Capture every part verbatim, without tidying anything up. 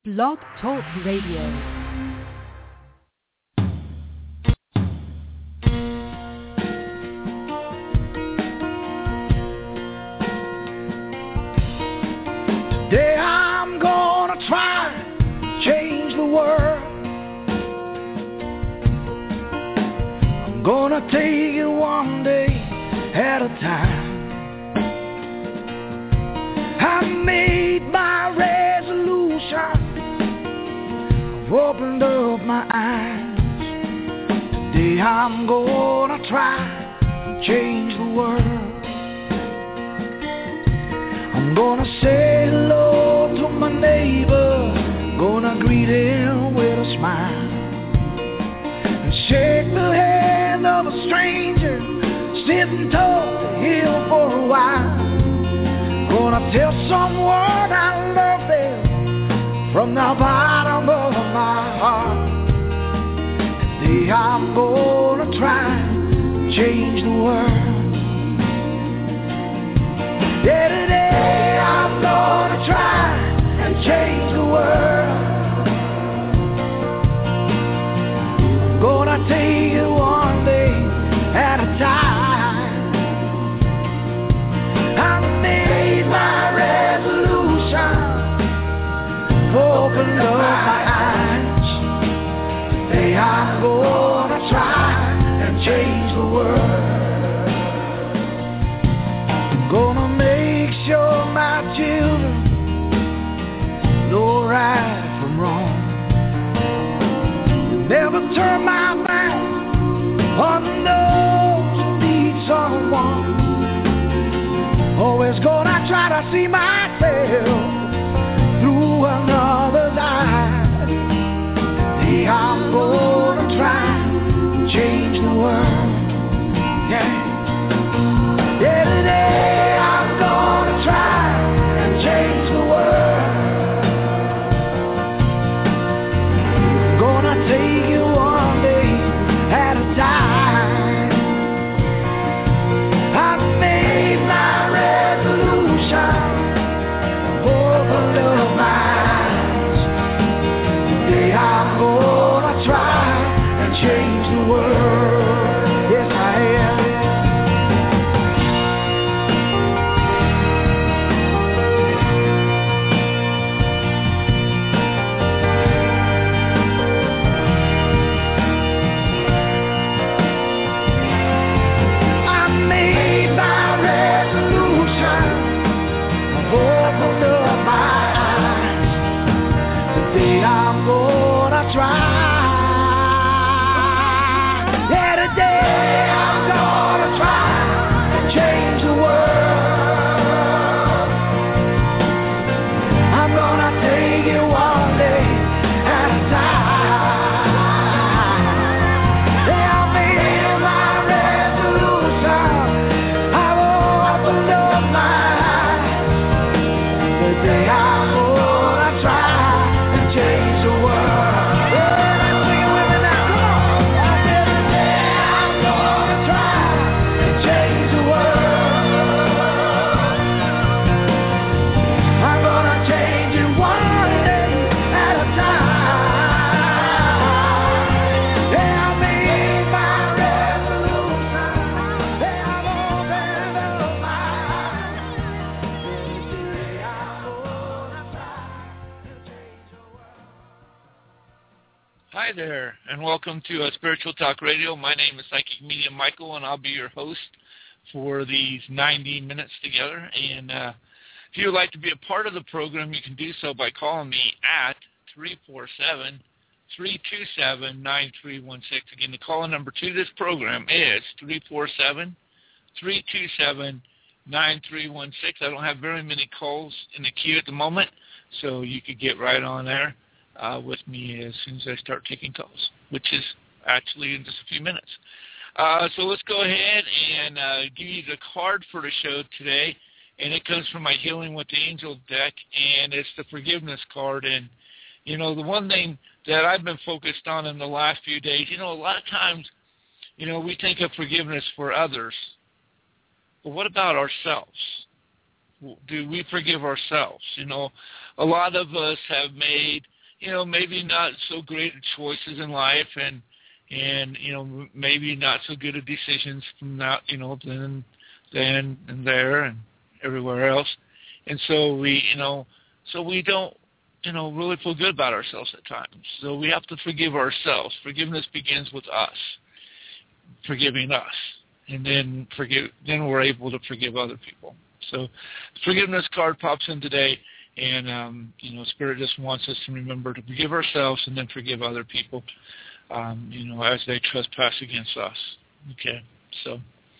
Blog Talk Radio. Today I'm gonna try to change the world. I'm gonna take it one day at a time. I made my resolution. I've opened up my eyes. Today I'm gonna try to change the world. I'm gonna say hello to my neighbor, gonna greet him with a smile, and shake the hand of a stranger, sit and talk to him for a while. Gonna tell someone I love them from the bottom of my heart. Today I'm gonna try to change the world. Yeah, today I'm gonna try and change the world. Gonna take it one day at a time. I made my resolution, opened up my eyes. Today I'm gonna try and change the world. Gonna make sure my children know right from wrong. Never turn my back on those who need someone. Always gonna try to see myself through another's eyes. Today I'm gonna try to change the world. Yeah. Yeah, today I'm gonna try and change the world. Gonna take it one day at a time. I've made my resolution, opened up my eyes. Today I'm gonna try and change the world. Yes, I am. Hi there, and welcome to uh, Spiritual Talk Radio. My name is Psychic Medium Michael, and I'll be your host for these ninety minutes together. And uh, if you would like to be a part of the program, you can do so by calling me at three four seven, three two seven, nine three one six. Again, the call number to this program is three four seven, three two seven, nine three one six. I don't have very many calls in the queue at the moment, so you could get right on there Uh, with me as soon as I start taking calls, which is actually in just a few minutes. Uh, so let's go ahead and uh, give you the card for the show today, and it comes from my Healing with the Angel deck, and it's the forgiveness card. And, you know, the one thing that I've been focused on in the last few days, you know, a lot of times, you know, we think of forgiveness for others, but what about ourselves? do we forgive ourselves? You know, a lot of us have made, you know, maybe not so great choices in life, and and you know, maybe not so good at decisions from that, you know, then then and there and everywhere else, and so we, you know, so we don't, you know, really feel good about ourselves at times. So we have to forgive ourselves. Forgiveness begins with us, forgiving us, and then forgive. Then we're able to forgive other people. So the forgiveness card pops in today, and, um, you know, Spirit just wants us to remember to forgive ourselves and then forgive other people, um, you know, as they trespass against us. Okay, so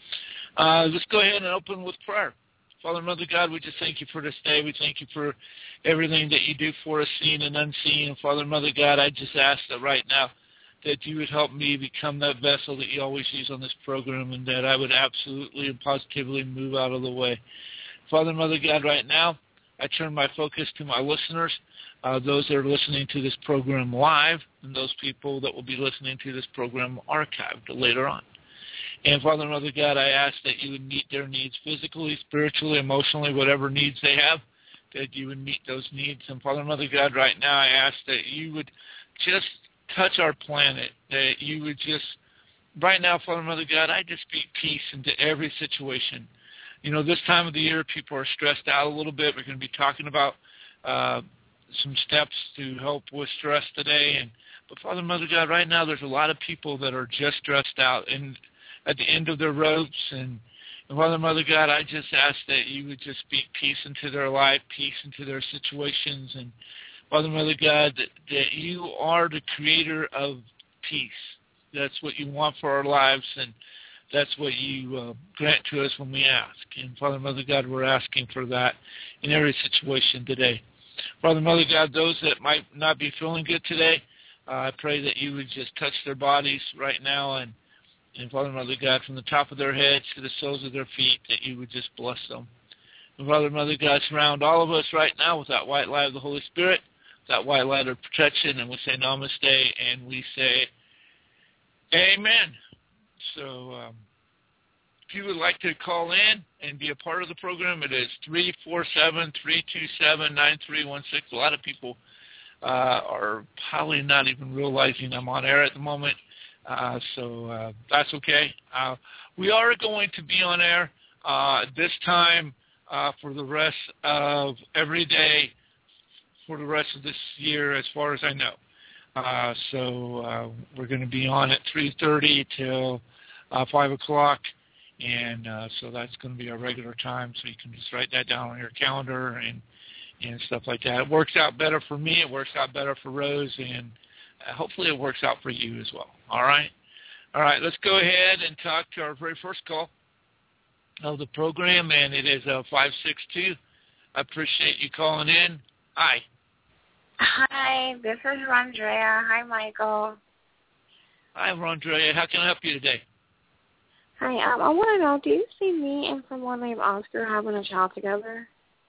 uh, let's go ahead and open with prayer. Father, Mother God, we just thank you for this day. We thank you for everything that you do for us, seen and unseen. And Father, Mother God, I just ask that right now that you would help me become that vessel that you always use on this program, and that I would absolutely and positively move out of the way. Father, Mother God, right now, I turn my focus to my listeners, uh, those that are listening to this program live, and those people that will be listening to this program archived later on. And Father, Mother God, I ask that you would meet their needs physically, spiritually, emotionally, whatever needs they have, that you would meet those needs. And Father, Mother God, right now I ask that you would just touch our planet, that you would just, right now, Father, Mother God, I just speak peace into every situation. You know, this time of the year, people are stressed out a little bit. We're going to be talking about uh, some steps to help with stress today. And but Father, Mother God, right now, there's a lot of people that are just stressed out and at the end of their ropes. And, and Father, Mother God, I just ask that you would just speak peace into their life, peace into their situations. And Father, Mother God, that, that you are the creator of peace. That's what you want for our lives, and that's what you uh, grant to us when we ask. And Father, Mother God, we're asking for that in every situation today. Father, Mother God, those that might not be feeling good today, uh, I pray that you would just touch their bodies right now, and, and Father, Mother God, from the top of their heads to the soles of their feet, that you would just bless them. And Father, Mother God, surround all of us right now with that white light of the Holy Spirit, that white light of protection, and we say namaste, and we say amen. So um, if you would like to call in and be a part of the program, it is three four seven, three two seven, nine three one six. A lot of people uh, are probably not even realizing I'm on air at the moment, uh, so uh, that's okay. Uh, we are going to be on air uh, this time uh, for the rest of every day for the rest of this year, as far as I know. Uh, so uh, we're going to be on at three thirty till uh, five o'clock, and uh, so that's going to be our regular time, so you can just write that down on your calendar and and stuff like that. It works out better for me. It works out better for Rose, and uh, hopefully it works out for you as well. All right? All right, let's go ahead and talk to our very first call of the program, and it is uh, five six two. I appreciate you calling in. Hi. Hi, this is Rondrea. Hi, Michael. Hi, Rondrea. How can I help you today? Hi, um, I want to know, do you see me and someone named Oscar having a child together?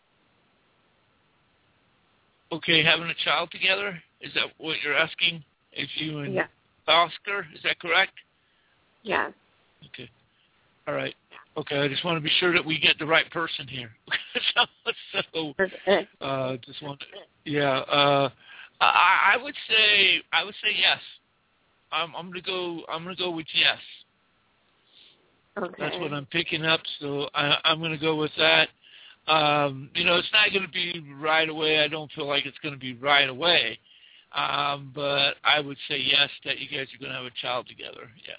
Okay, having a child together? Is that what you're asking? Is you and yeah. Oscar? Is that correct? Yes. Okay. All right. Okay, I just want to be sure that we get the right person here. so, uh, just want to, yeah. Uh, I, I would say, I would say yes. I'm, I'm gonna go. I'm gonna go with yes. Okay. That's what I'm picking up. So I, I'm gonna go with that. Um, you know, it's not going to be right away. I don't feel like it's going to be right away. Um, but I would say yes, that you guys are going to have a child together. Yes.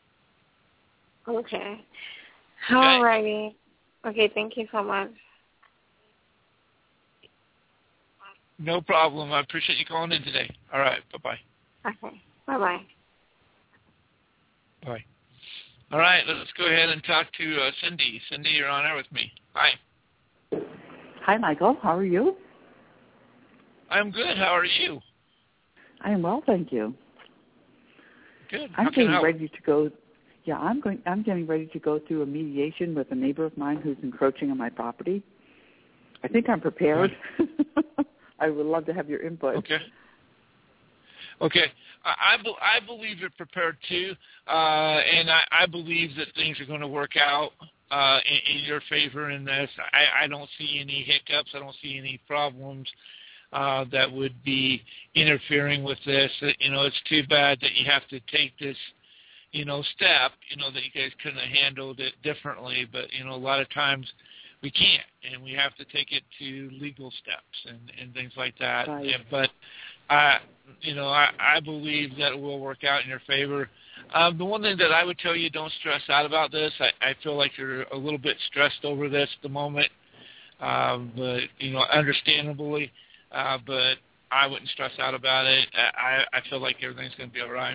Okay. All righty. Okay, thank you so much. No problem. I appreciate you calling in today. All right. Bye-bye. Okay. Bye-bye. Bye. All right. Let's go ahead and talk to uh, Cindy. Cindy, you're on air with me. Hi. Hi, Michael. How are you? I'm good. How are you? I am well, thank you. Good. I'm How can I getting help? ready to go. Yeah, I'm going. I'm getting ready to go through a mediation with a neighbor of mine who's encroaching on my property. I think I'm prepared. I would love to have your input. Okay. Okay. I, I, be, I believe you're prepared too, uh, and I, I believe that things are going to work out uh, in, in your favor in this. I, I don't see any hiccups. I don't see any problems uh, that would be interfering with this. You know, it's too bad that you have to take this, you know, step, you know, that you guys couldn't have handled it differently. But, you know, a lot of times we can't, and we have to take it to legal steps and, and things like that. Right. And, but, uh, you know, I, I believe that it will work out in your favor. Um, the one thing that I would tell you, don't stress out about this. I, I feel like you're a little bit stressed over this at the moment, um, but, you know, understandably, uh, but I wouldn't stress out about it. I, I feel like everything's going to be all right.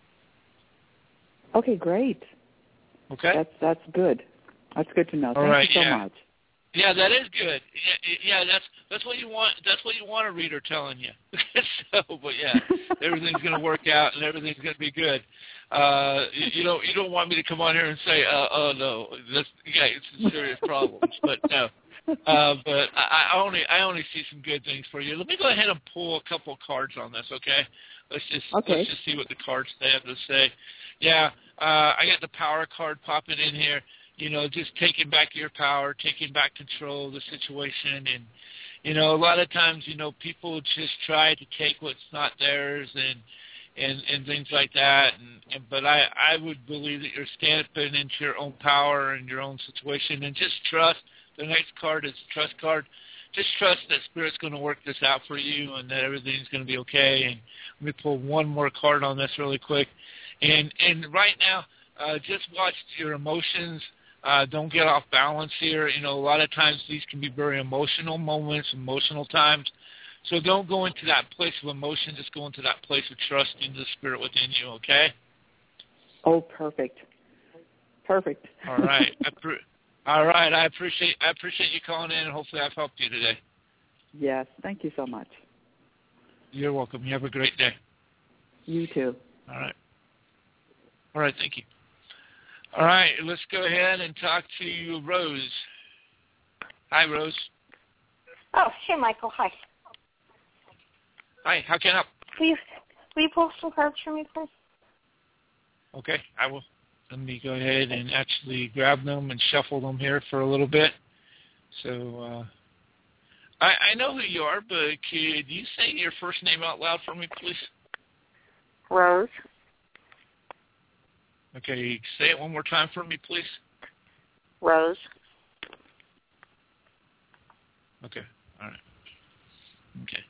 Okay, great. Okay. That's that's good. That's good to know. All Thank right, you so yeah. much. Yeah, that is good. Yeah, yeah, that's that's what you want. That's what you want a reader telling you. So, but yeah, everything's going to work out and everything's going to be good. Uh, you, you don't you don't want me to come on here and say, uh, oh no, this yeah, it's some serious problems. But no, uh, but I, I only I only see some good things for you. Let me go ahead and pull a couple of cards on this, okay? Let's just okay. let's just see what the cards they have to say. Yeah, uh, I got the power card popping in here. You know, just taking back your power, taking back control of the situation. And, you know, a lot of times, you know, people just try to take what's not theirs and and, and things like that. And, and But I, I would believe that you're stepping into your own power and your own situation. And just trust. The next card is the trust card. Just trust that Spirit's going to work this out for you and that everything's going to be okay. And let me pull one more card on this really quick. And, and right now, uh, just watch your emotions. Uh, don't get off balance here. You know, a lot of times these can be very emotional moments, emotional times. So don't go into that place of emotion. Just go into that place of trusting the Spirit within you, okay? Oh, perfect. Perfect. All right. I pre- All right. I appreciate I appreciate you calling in, and hopefully I've helped you today. Yes. Thank you so much. You're welcome. You have a great day. You too. All right. All right. Thank you. All right, let's go ahead and talk to Rose. Hi, Rose. Oh, hey, Michael. Hi. Hi, how can I help? Will you, will you pull some cards for me, please? Okay, I will. Let me go ahead and actually grab them and shuffle them here for a little bit. So, uh, I, I know who you are, but could you say your first name out loud for me, please? Rose. Okay, say it one more time for me, please. Rose. Okay, all right. Okay.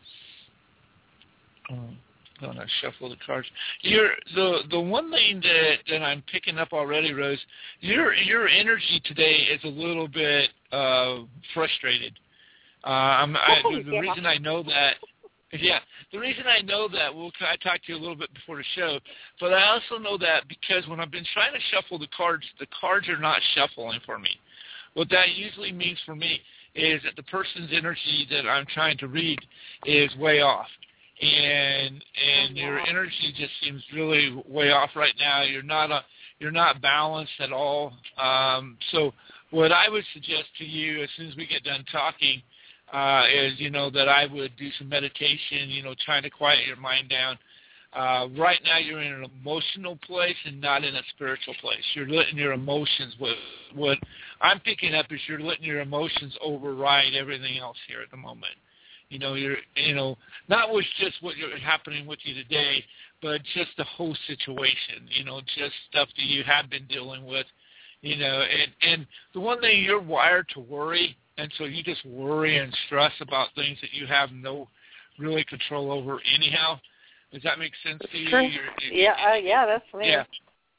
Um, I'm gonna shuffle the cards. You're the the one thing that, that I'm picking up already, Rose. Your your energy today is a little bit uh, frustrated. Uh, I'm, I, the, the yeah. reason I know that. Yeah, the reason I know that, well, I talked to you a little bit before the show, but I also know that because when I've been trying to shuffle the cards, the cards are not shuffling for me. What that usually means for me is that the person's energy that I'm trying to read is way off. And and your energy just seems really way off right now. You're not a, you're not balanced at all. Um, so what I would suggest to you as soon as we get done talking uh, is, you know, that I would do some meditation, you know, trying to quiet your mind down. Uh, right now you're in an emotional place and not in a spiritual place. You're letting your emotions, what, what I'm picking up is you're letting your emotions override everything else here at the moment. You know, you're, you know, not with just what you're happening with you today, but just the whole situation, you know, just stuff that you have been dealing with, you know, and, and the one thing, you're wired to worry, and so you just worry and stress about things that you have no really control over anyhow. Does that make sense to you? You're, yeah, uh, yeah, that's me. Yeah.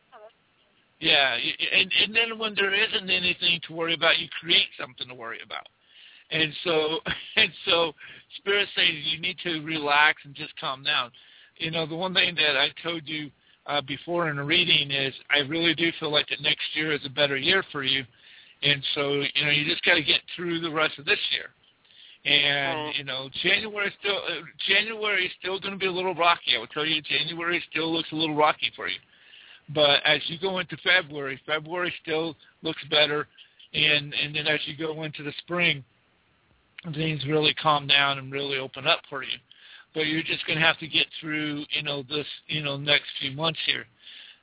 Yeah, and, and then when there isn't anything to worry about, you create something to worry about. And so, and so, Spirit says you need to relax and just calm down. You know, the one thing that I told you uh, before in the reading is I really do feel like that next year is a better year for you. And so, you know, you just got to get through the rest of this year. And, you know, January still uh, January is still going to be a little rocky. I will tell you, January still looks a little rocky for you. But as you go into February, February still looks better. And, and then as you go into the spring, things really calm down and really open up for you. But you're just going to have to get through, you know, this, you know, next few months here.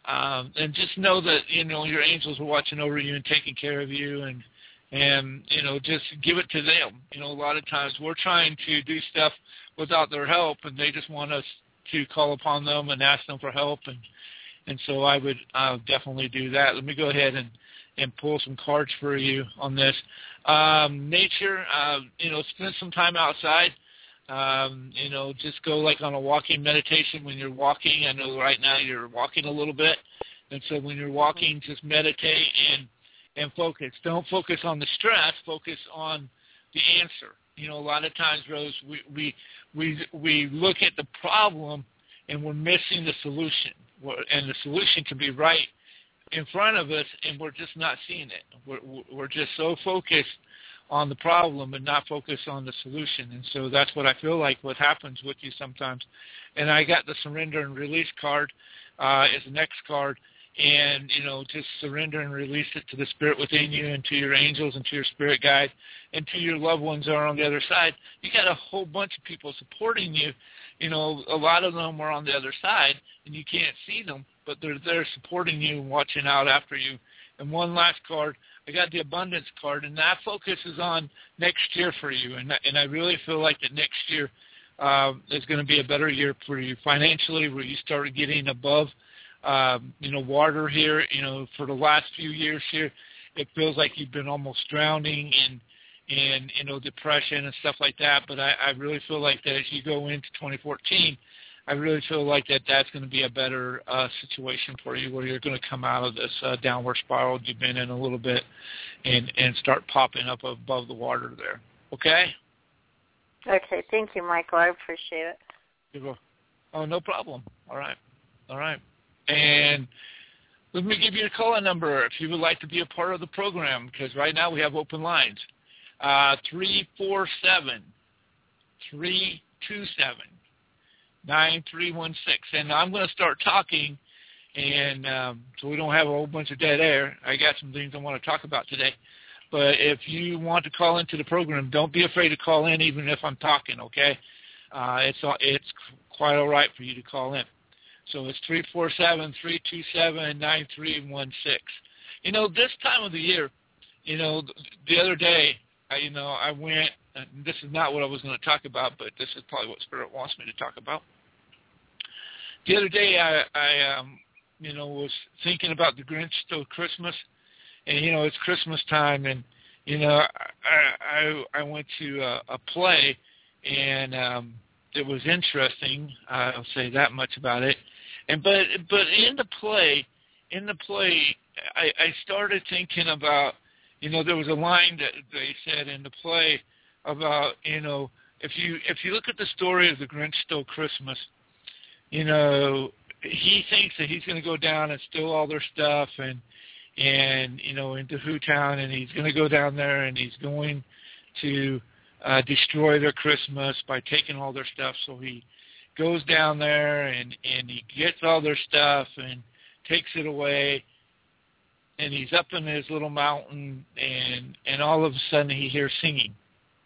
Um, and just know that, you know, your angels are watching over you and taking care of you, and, and, you know, just give it to them. You know, a lot of times we're trying to do stuff without their help, and they just want us to call upon them and ask them for help. And, and so I would uh, definitely do that. Let me go ahead and, and pull some cards for you on this. Um, nature, uh, you know, spend some time outside. Um, you know, just go like on a walking meditation when you're walking. I know right now you're walking a little bit. And so when you're walking, just meditate and, and focus. Don't focus on the stress. Focus on the answer. You know, a lot of times, Rose, we, we, we, we look at the problem and we're missing the solution. And the solution can be right in front of us, and we're just not seeing it. We're, we're just so focused on the problem and not focus on the solution. And so that's what I feel like what happens with you sometimes. And I got the surrender and release card uh, as the next card. And, you know, just surrender and release it to the spirit within you and to your angels and to your spirit guide and to your loved ones that are on the other side. You got a whole bunch of people supporting you. You know, a lot of them are on the other side, and you can't see them, but they're there supporting you and watching out after you. And one last card, I got the abundance card, and that focuses on next year for you. And, and I really feel like that next year uh, is going to be a better year for you financially, where you start getting above, um, you know, water here. You know, for the last few years here, it feels like you've been almost drowning in, in you know, depression and stuff like that. But I, I really feel like that as you go into twenty fourteen, I really feel like that that's going to be a better uh, situation for you, where you're going to come out of this uh, downward spiral you've been in a little bit and, and start popping up above the water there. Okay? Okay. Thank you, Michael. I appreciate it. You go, oh, no problem. All right. All right. And let me give you a call-in number if you would like to be a part of the program, because right now we have open lines. Uh, three four seven, three two seven, nine three one six. And I'm going to start talking, and um, so we don't have a whole bunch of dead air. I got some things I want to talk about today. But if you want to call into the program, don't be afraid to call in even if I'm talking, okay? Uh, it's it's quite all right for you to call in. So it's three four seven, three two seven, nine three one six. You know, this time of the year, you know, the other day, I, you know, I went, and this is not what I was going to talk about, but this is probably what Spirit wants me to talk about. The other day, I, I um, you know, was thinking about the Grinch Stole Christmas, and, you know, it's Christmas time, and, you know, I I, I went to a, a play, and um, it was interesting. I'll say that much about it. And but but in the play, in the play, I, I started thinking about, you know, there was a line that they said in the play about, you know, if you if you look at the story of the Grinch Stole Christmas, you know, he thinks that he's going to go down and steal all their stuff and and you know into Hootown, and he's going to go down there and he's going to uh, destroy their Christmas by taking all their stuff. So he goes down there and and he gets all their stuff and takes it away. And he's up in his little mountain, and, and all of a sudden he hears singing.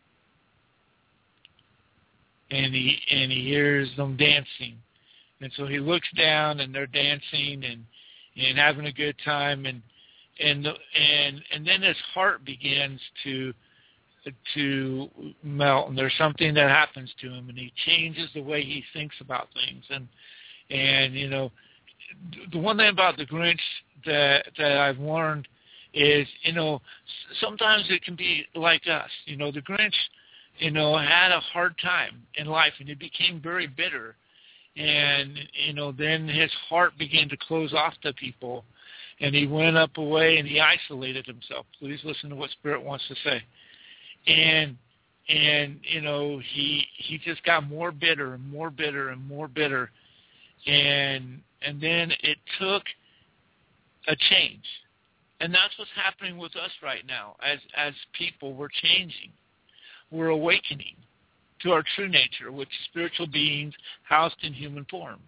And he and he hears them dancing. And so he looks down, and they're dancing and, and having a good time. And and and and then his heart begins to to melt, and there's something that happens to him, and he changes the way he thinks about things. And and you know, the one thing about the Grinch that that I've learned is, you know, sometimes it can be like us. You know, the Grinch, you know, had a hard time in life, and he became very bitter. And, you know, then his heart began to close off to people, and he went up away and he isolated himself. Please listen to what Spirit wants to say. And, and you know, he he just got more bitter and more bitter and more bitter. And and then it took a change. And that's what's happening with us right now. As as people, we're changing. We're awakening to our true nature, which is spiritual beings housed in human forms.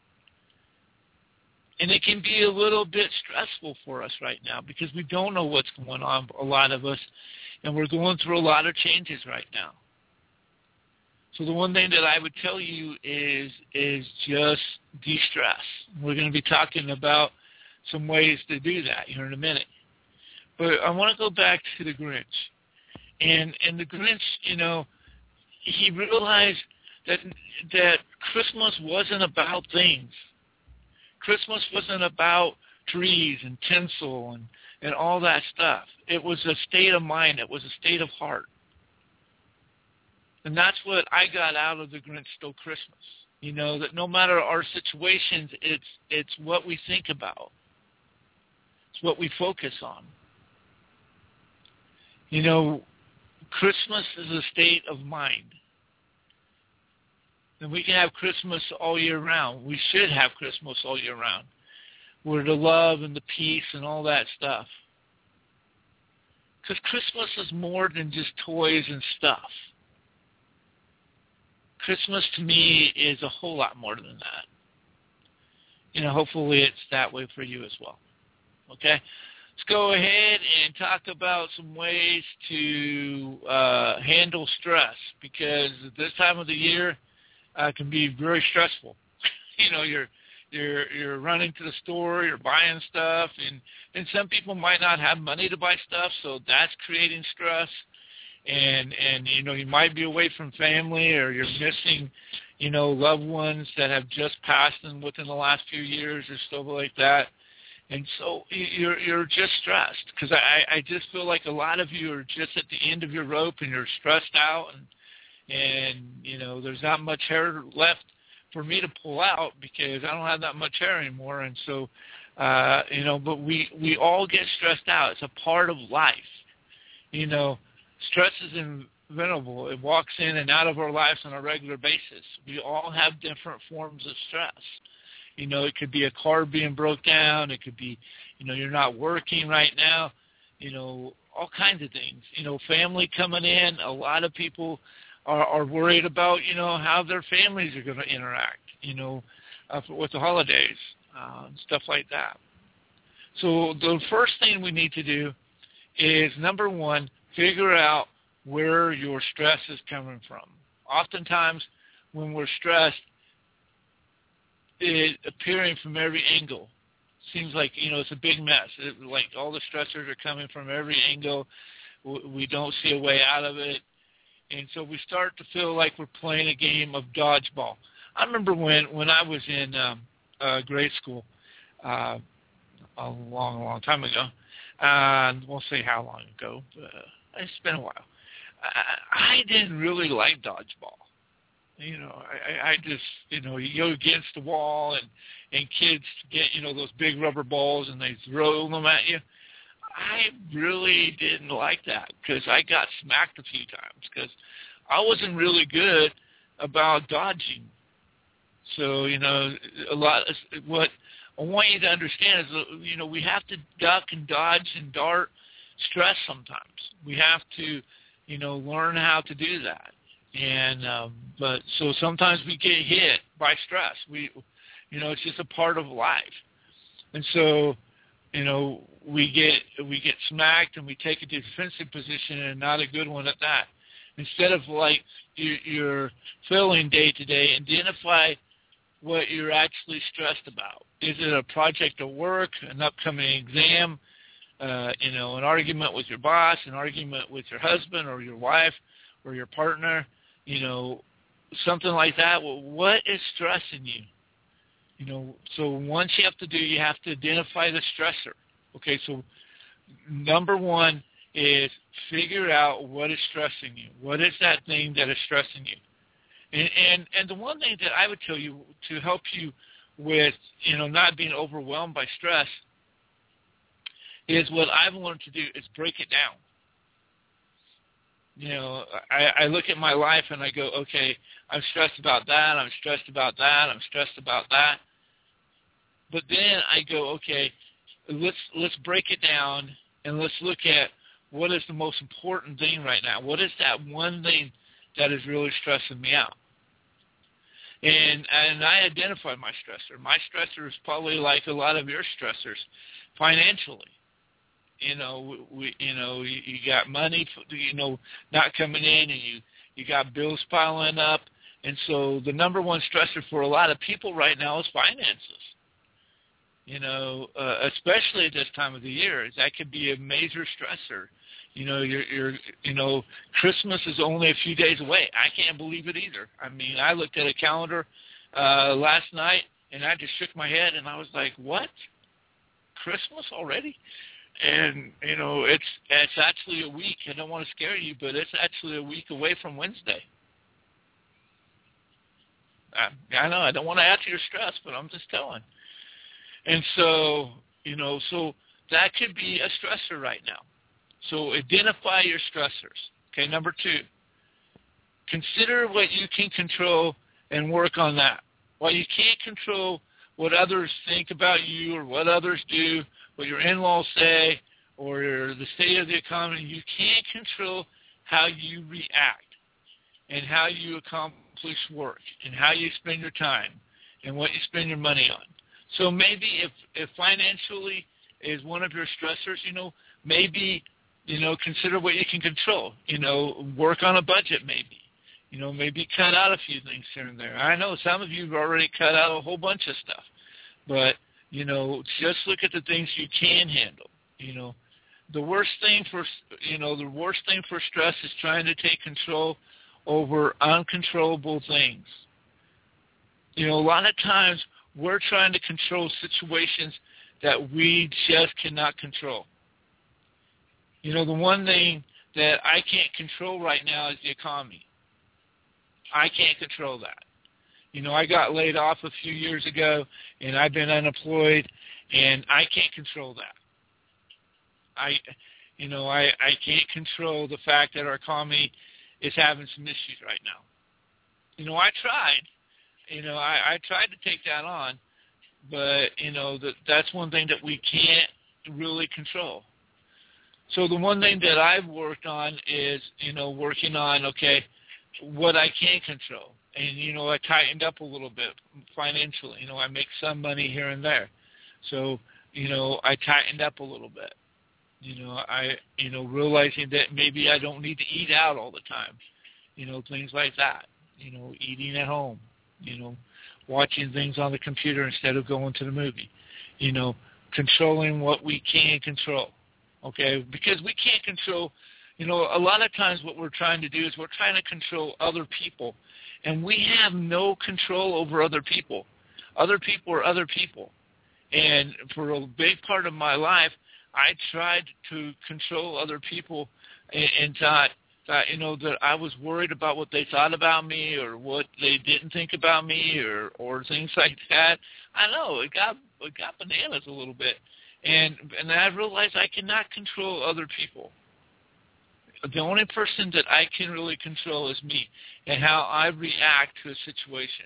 And it can be a little bit stressful for us right now because we don't know what's going on, a lot of us, and we're going through a lot of changes right now. So the one thing that I would tell you is is just de-stress. We're going to be talking about, some ways to do that here in a minute. But I want to go back to the Grinch. And and the Grinch, you know, he realized that that Christmas wasn't about things. Christmas wasn't about trees and tinsel and, and all that stuff. It was a state of mind. It was a state of heart. And that's what I got out of the Grinch Stole Christmas. You know, that no matter our situations, it's it's what we think about. It's what we focus on. You know, Christmas is a state of mind. And we can have Christmas all year round. We should have Christmas all year round. Where the love and the peace and all that stuff. Because Christmas is more than just toys and stuff. Christmas to me is a whole lot more than that. You know, hopefully it's that way for you as well. Okay? Let's go ahead and talk about some ways to uh, handle stress, because this time of the year uh, can be very stressful. You know, you're you're you're running to the store, you're buying stuff, and, and some people might not have money to buy stuff, so that's creating stress. And, and you know, you might be away from family, or you're missing, you know, loved ones that have just passed in within the last few years or stuff like that. And so you're you're just stressed, because I, I just feel like a lot of you are just at the end of your rope and you're stressed out, and, and you know, there's not much hair left for me to pull out because I don't have that much hair anymore. And so, uh, you know, but we, we all get stressed out. It's a part of life. You know, stress is inevitable. It walks in and out of our lives on a regular basis. We all have different forms of stress. You know, it could be a car being broke down. It could be, you know, you're not working right now. You know, all kinds of things. You know, family coming in. A lot of people are, are worried about, you know, how their families are going to interact, you know, uh, with the holidays, uh, and stuff like that. So the first thing we need to do is, number one, figure out where your stress is coming from. Oftentimes, when we're stressed, it appearing from every angle. Seems like, you know, it's a big mess. It, like all the stressors are coming from every angle. We don't see a way out of it. And so we start to feel like we're playing a game of dodgeball. I remember when, when I was in um, uh, grade school uh, a long, long time ago. Uh, won't say how long ago, but uh, it's been a while. I, I didn't really like dodgeball. You know, I, I just, you know, you go against the wall and, and kids get, you know, those big rubber balls and they throw them at you. I really didn't like that because I got smacked a few times because I wasn't really good about dodging. So, you know, a lot of what I want you to understand is, you know, we have to duck and dodge and dart stress sometimes. We have to, you know, learn how to do that. And, um, but so sometimes we get hit by stress. We, you know, it's just a part of life. And so, you know, we get, we get smacked and we take a defensive position, and not a good one at that. Instead of like you, you're feeling day to day, identify what you're actually stressed about. Is it a project at work, an upcoming exam, uh, you know, an argument with your boss, an argument with your husband or your wife or your partner, you know, something like that? Well, what is stressing you? You know, so once you have to do, you have to identify the stressor. Okay, so number one is figure out what is stressing you. What is that thing that is stressing you? And, and and the one thing that I would tell you to help you with, you know, not being overwhelmed by stress is what I've learned to do is break it down. You know, I, I look at my life and I go, okay, I'm stressed about that, I'm stressed about that, I'm stressed about that. But then I go, okay, let's let's break it down and let's look at what is the most important thing right now. What is that one thing that is really stressing me out? And and I identify my stressor. My stressor is probably like a lot of your stressors, financially. You know, we, you know, you, you got money, you know, not coming in, and you, you got bills piling up. And so the number one stressor for a lot of people right now is finances. you know, uh, especially at this time of the year. That could be a major stressor. You know, you're, you're, you know, Christmas is only a few days away. I can't believe it either. I mean, I looked at a calendar uh, last night, and I just shook my head, and I was like, what? Christmas already? And, you know, it's it's actually a week. I don't want to scare you, but it's actually a week away from Wednesday. I, I know, I don't want to add to your stress, but I'm just telling. And so, you know, so that could be a stressor right now. So identify your stressors. Okay, number two, consider what you can control and work on that. While you can't control what others think about you or what others do, what your in-laws say, or the state of the economy, you can't control how you react and how you accomplish work and how you spend your time and what you spend your money on. So maybe if, if financially is one of your stressors, you know, maybe, you know, consider what you can control. You know, work on a budget maybe. You know, maybe cut out a few things here and there. I know some of you have already cut out a whole bunch of stuff. But, you know, just look at the things you can handle. You know, the worst thing for, you know, the worst thing for stress is trying to take control over uncontrollable things. You know, a lot of times we're trying to control situations that we just cannot control. You know, the one thing that I can't control right now is the economy. I can't control that. You know, I got laid off a few years ago, and I've been unemployed, and I can't control that. I, you know, I, I can't control the fact that our economy is having some issues right now. You know, I tried. You know, I, I tried to take that on, but, you know, that that's one thing that we can't really control. So the one thing that I've worked on is, you know, working on, okay, what I can control. And, you know, I tightened up a little bit financially. You know, I make some money here and there. So, you know, I tightened up a little bit. You know, I, you know, realizing that maybe I don't need to eat out all the time. You know, things like that. You know, eating at home. You know, watching things on the computer instead of going to the movie. You know, controlling what we can control. Okay, because we can't control, you know, a lot of times what we're trying to do is we're trying to control other people, and we have no control over other people. Other people are other people. And for a big part of my life, I tried to control other people and, and thought, thought, you know, that I was worried about what they thought about me or what they didn't think about me or, or things like that. I know, it got, it got bananas a little bit. And and I realized I cannot control other people. The only person that I can really control is me and how I react to a situation.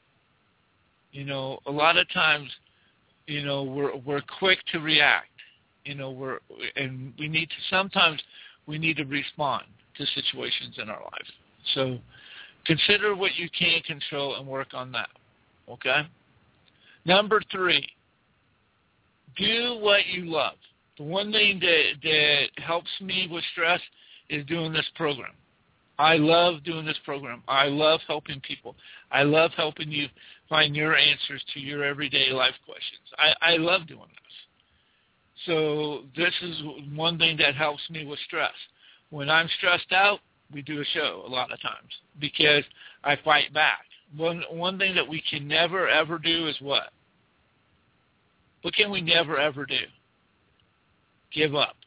You know, a lot of times, you know, we're we're quick to react. You know, we're and we need to sometimes we need to respond to situations in our lives. So consider what you can control and work on that. Okay? Number three. Do what you love. The one thing that, that helps me with stress is doing this program. I love doing this program. I love helping people. I love helping you find your answers to your everyday life questions. I, I love doing this. So this is one thing that helps me with stress. When I'm stressed out, we do a show a lot of times because I fight back. One, one thing that we can never, ever do is what? What can we never, ever do? Give up.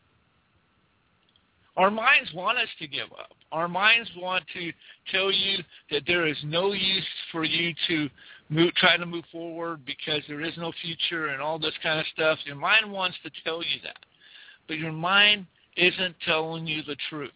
Our minds want us to give up. Our minds want to tell you that there is no use for you to move, try to move forward because there is no future and all this kind of stuff. Your mind wants to tell you that. But your mind isn't telling you the truth.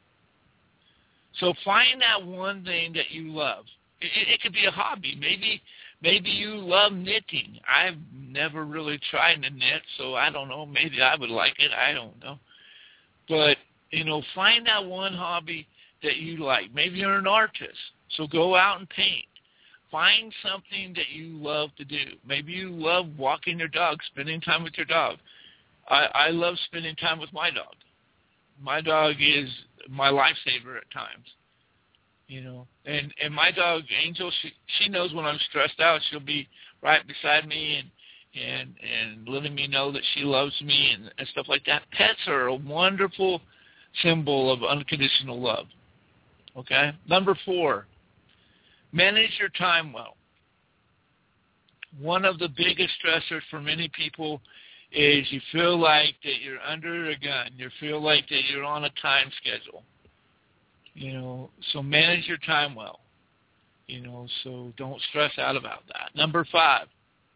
So find that one thing that you love. It, it could be a hobby. Maybe Maybe you love knitting. I've never really tried to knit, so I don't know. Maybe I would like it. I don't know. But, you know, find that one hobby that you like. Maybe you're an artist, so go out and paint. Find something that you love to do. Maybe you love walking your dog, spending time with your dog. I, I love spending time with my dog. My dog is my lifesaver at times. You know, and, and my dog, Angel, she, she knows when I'm stressed out. She'll be right beside me, and, and and letting me know that she loves me and, and stuff like that. Pets are a wonderful symbol of unconditional love. Okay? Number four, manage your time well. One of the biggest stressors for many people is you feel like that you're under a gun. You feel like that you're on a time schedule. You know, so manage your time well. You know, so don't stress out about that. Number five,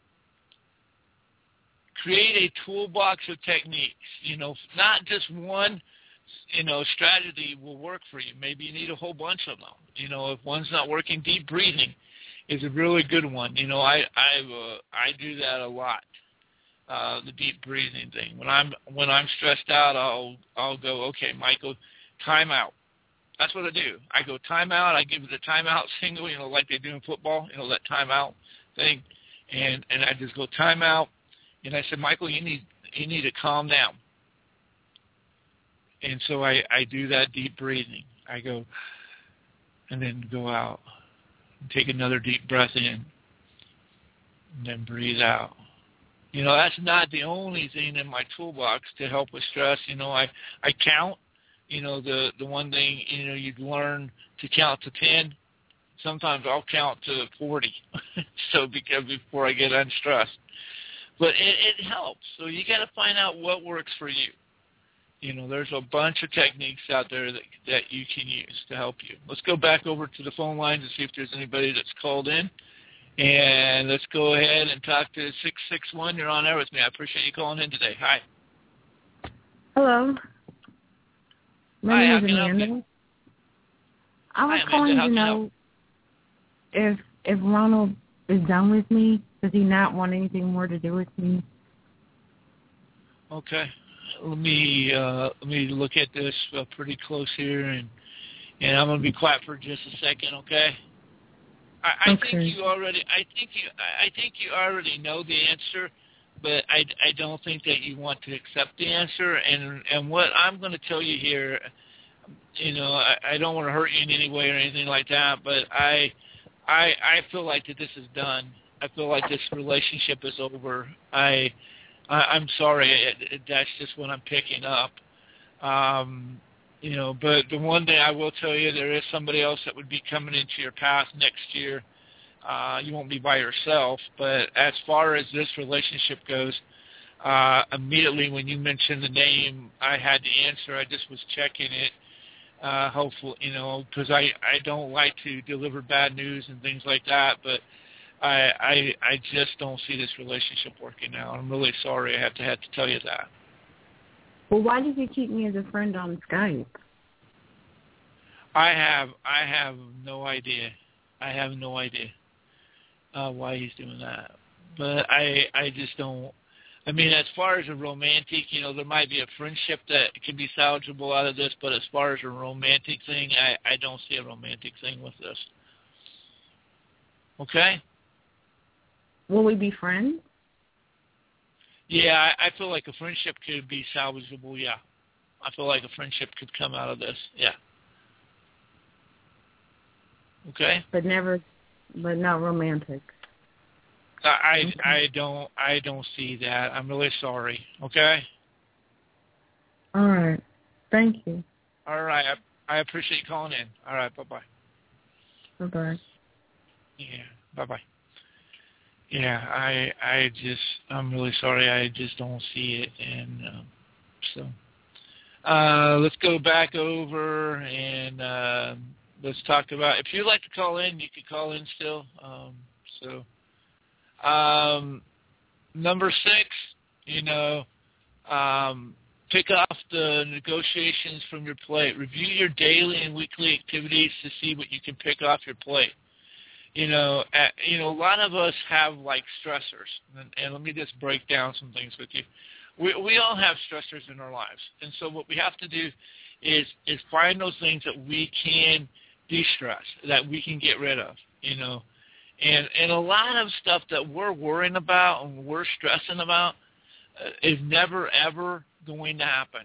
create a toolbox of techniques. You know, not just one, you know, strategy will work for you. Maybe you need a whole bunch of them. You know, if one's not working, deep breathing is a really good one. You know, I I uh, I do that a lot. Uh, the deep breathing thing. When I'm when I'm stressed out, I'll I'll go, okay, Michael, time out. That's what I do. I go time out. I give it a timeout signal, you know, like they do in football, you know, that timeout thing, and and I just go time out. And I said, Michael, you need you need to calm down. And so I, I do that deep breathing. I go and then go out. Take another deep breath in. And then breathe out. You know, that's not the only thing in my toolbox to help with stress. You know, I, I count. You know, the, the one thing, you know, you'd learn to count to ten. Sometimes I'll count to forty. so because before I get unstressed. But it, it helps. So you got to find out what works for you. You know, there's a bunch of techniques out there that that you can use to help you. Let's go back over to the phone lines and see if there's anybody that's called in. And let's go ahead and talk to six six one. You're on air with me. I appreciate you calling in today. Hi. Hello. My Hi, name how is can I help Amanda. you? I was Hi, calling Amanda. How to can I know help? if if Ronald is done with me. Does he not want anything more to do with me? Okay. Let me uh, let me look at this uh, pretty close here, and and I'm going to be quiet for just a second, okay? I, I Okay. think you already. I think you. I think you already know the answer, but I, I don't think that you want to accept the answer. And and what I'm going to tell you here, you know, I, I don't want to hurt you in any way or anything like that, but I I I feel like that this is done. I feel like this relationship is over. I, I I'm sorry. It, it, that's just what I'm picking up. Um, you know, but the one thing I will tell you, there is somebody else that would be coming into your path next year. Uh, you won't be by yourself. But as far as this relationship goes, uh, immediately when you mentioned the name, I had to answer. I just was checking it. Uh, hopefully, you know, because I, I don't like to deliver bad news and things like that, but I, I I just don't see this relationship working out. I'm really sorry I have to have to tell you that. Well, why does he keep me as a friend on Skype? I have I have no idea. I have no idea uh, why he's doing that. But I I just don't. I mean, as far as a romantic, you know, there might be a friendship that can be salvageable out of this, but as far as a romantic thing, I, I don't see a romantic thing with this. Okay? Will we be friends? Yeah, I, I feel like a friendship could be salvageable, yeah. I feel like a friendship could come out of this, yeah. Okay? But never, but not romantic. I Okay. I don't I don't see that. I'm really sorry. Okay. All right. Thank you. All right. I, I appreciate you calling in. All right. Bye bye. Bye bye. Yeah. Bye bye. Yeah. I I just I'm really sorry. I just don't see it, and um, so uh, let's go back over and uh, let's talk about. If you'd like to call in, you could call in still. Um, so. Um, number six, you know, um, pick off the negotiations from your plate. Review your daily and weekly activities to see what you can pick off your plate. You know, at, you know, a lot of us have like stressors, and, and let me just break down some things with you. We we all have stressors in our lives, and so what we have to do is is find those things that we can de-stress, that we can get rid of. You know. And and a lot of stuff that we're worrying about and we're stressing about uh, is never, ever going to happen.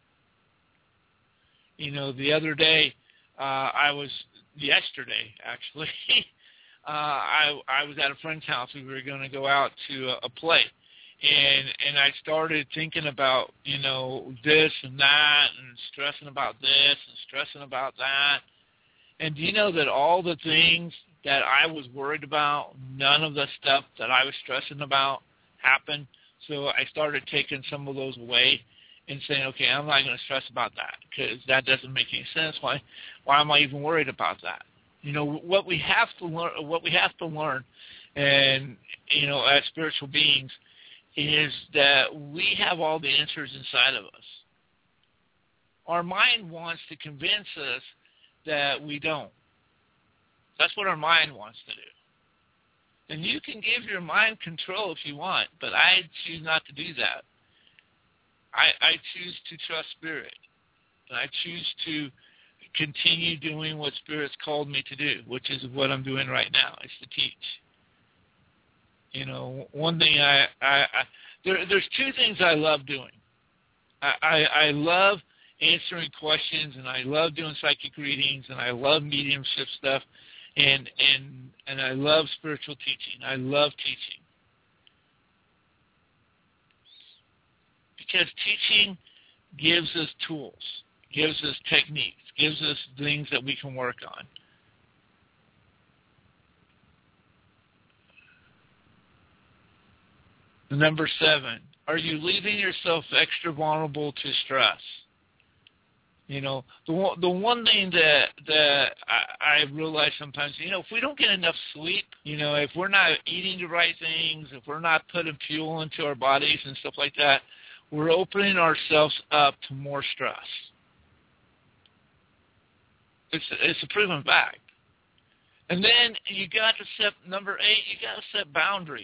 You know, the other day, uh, I was, yesterday actually, uh, I, I was at a friend's house. We were going to go out to a, a play. and and I started thinking about, you know, this and that, and stressing about this and stressing about that. And do you know that all the things that I was worried about, none of the stuff that I was stressing about happened? So I started taking some of those away and saying, okay, I'm not going to stress about that because that doesn't make any sense. Why why am I even worried about that? You know, what we have to learn, what we have to learn, and, you know, as spiritual beings, is that we have all the answers inside of us. Our mind wants to convince us that we don't. That's what our mind wants to do. And you can give your mind control if you want, but I choose not to do that. I, I choose to trust Spirit. And I choose to continue doing what Spirit's called me to do, which is what I'm doing right now, is to teach. You know, one thing I, I, I there, there's two things I love doing. I, I, I love answering questions, and I love doing psychic readings, and I love mediumship stuff, and and and I love spiritual teaching. I love teaching. Because teaching gives us tools, gives us techniques, gives us things that we can work on. Number seven, are you leaving yourself extra vulnerable to stress? You know, the one, the one thing that that I, I realize sometimes, you know, if we don't get enough sleep, you know, if we're not eating the right things, if we're not putting fuel into our bodies and stuff like that, we're opening ourselves up to more stress. It's it's a proven fact. And then you got to set, number eight, you got to set boundaries.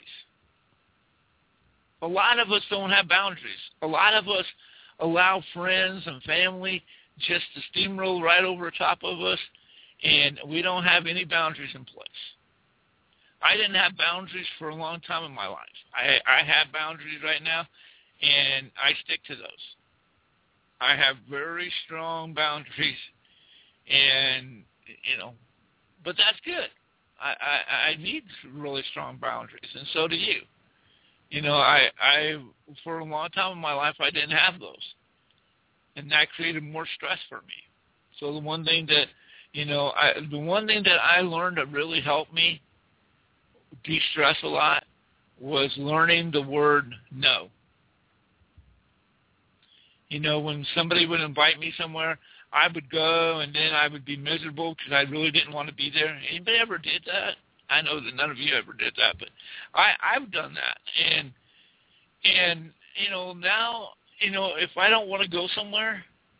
A lot of us don't have boundaries. A lot of us allow friends and family just to steamroll right over top of us, and we don't have any boundaries in place. I didn't have boundaries for a long time in my life. I, I have boundaries right now, and I stick to those. I have very strong boundaries, and, you know, but that's good. I, I, I need really strong boundaries, and so do you. You know, I, I, for a long time in my life, I didn't have those. And that created more stress for me. So the one thing that, you know, I, the one thing that I learned that really helped me de-stress a lot was learning the word no. You know, when somebody would invite me somewhere, I would go and then I would be miserable because I really didn't want to be there. Anybody ever did that? I know that none of you ever did that, but I, I've done that. And, and you know, now, you know, if I don't want to go somewhere,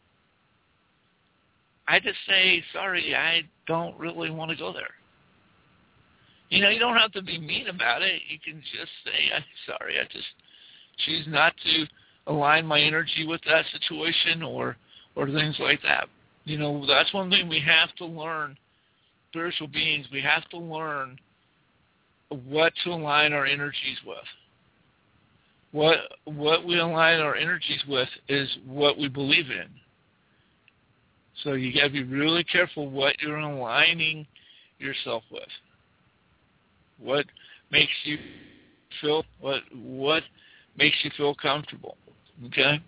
I just say, sorry, I don't really want to go there. You know, you don't have to be mean about it. You can just say, I'm sorry, I just choose not to align my energy with that situation or, or things like that. You know, that's one thing we have to learn. Spiritual beings, we have to learn what to align our energies with. What what we align our energies with is what we believe in. So you got to be really careful what you're aligning yourself with. What makes you feel what what makes you feel comfortable. Okay?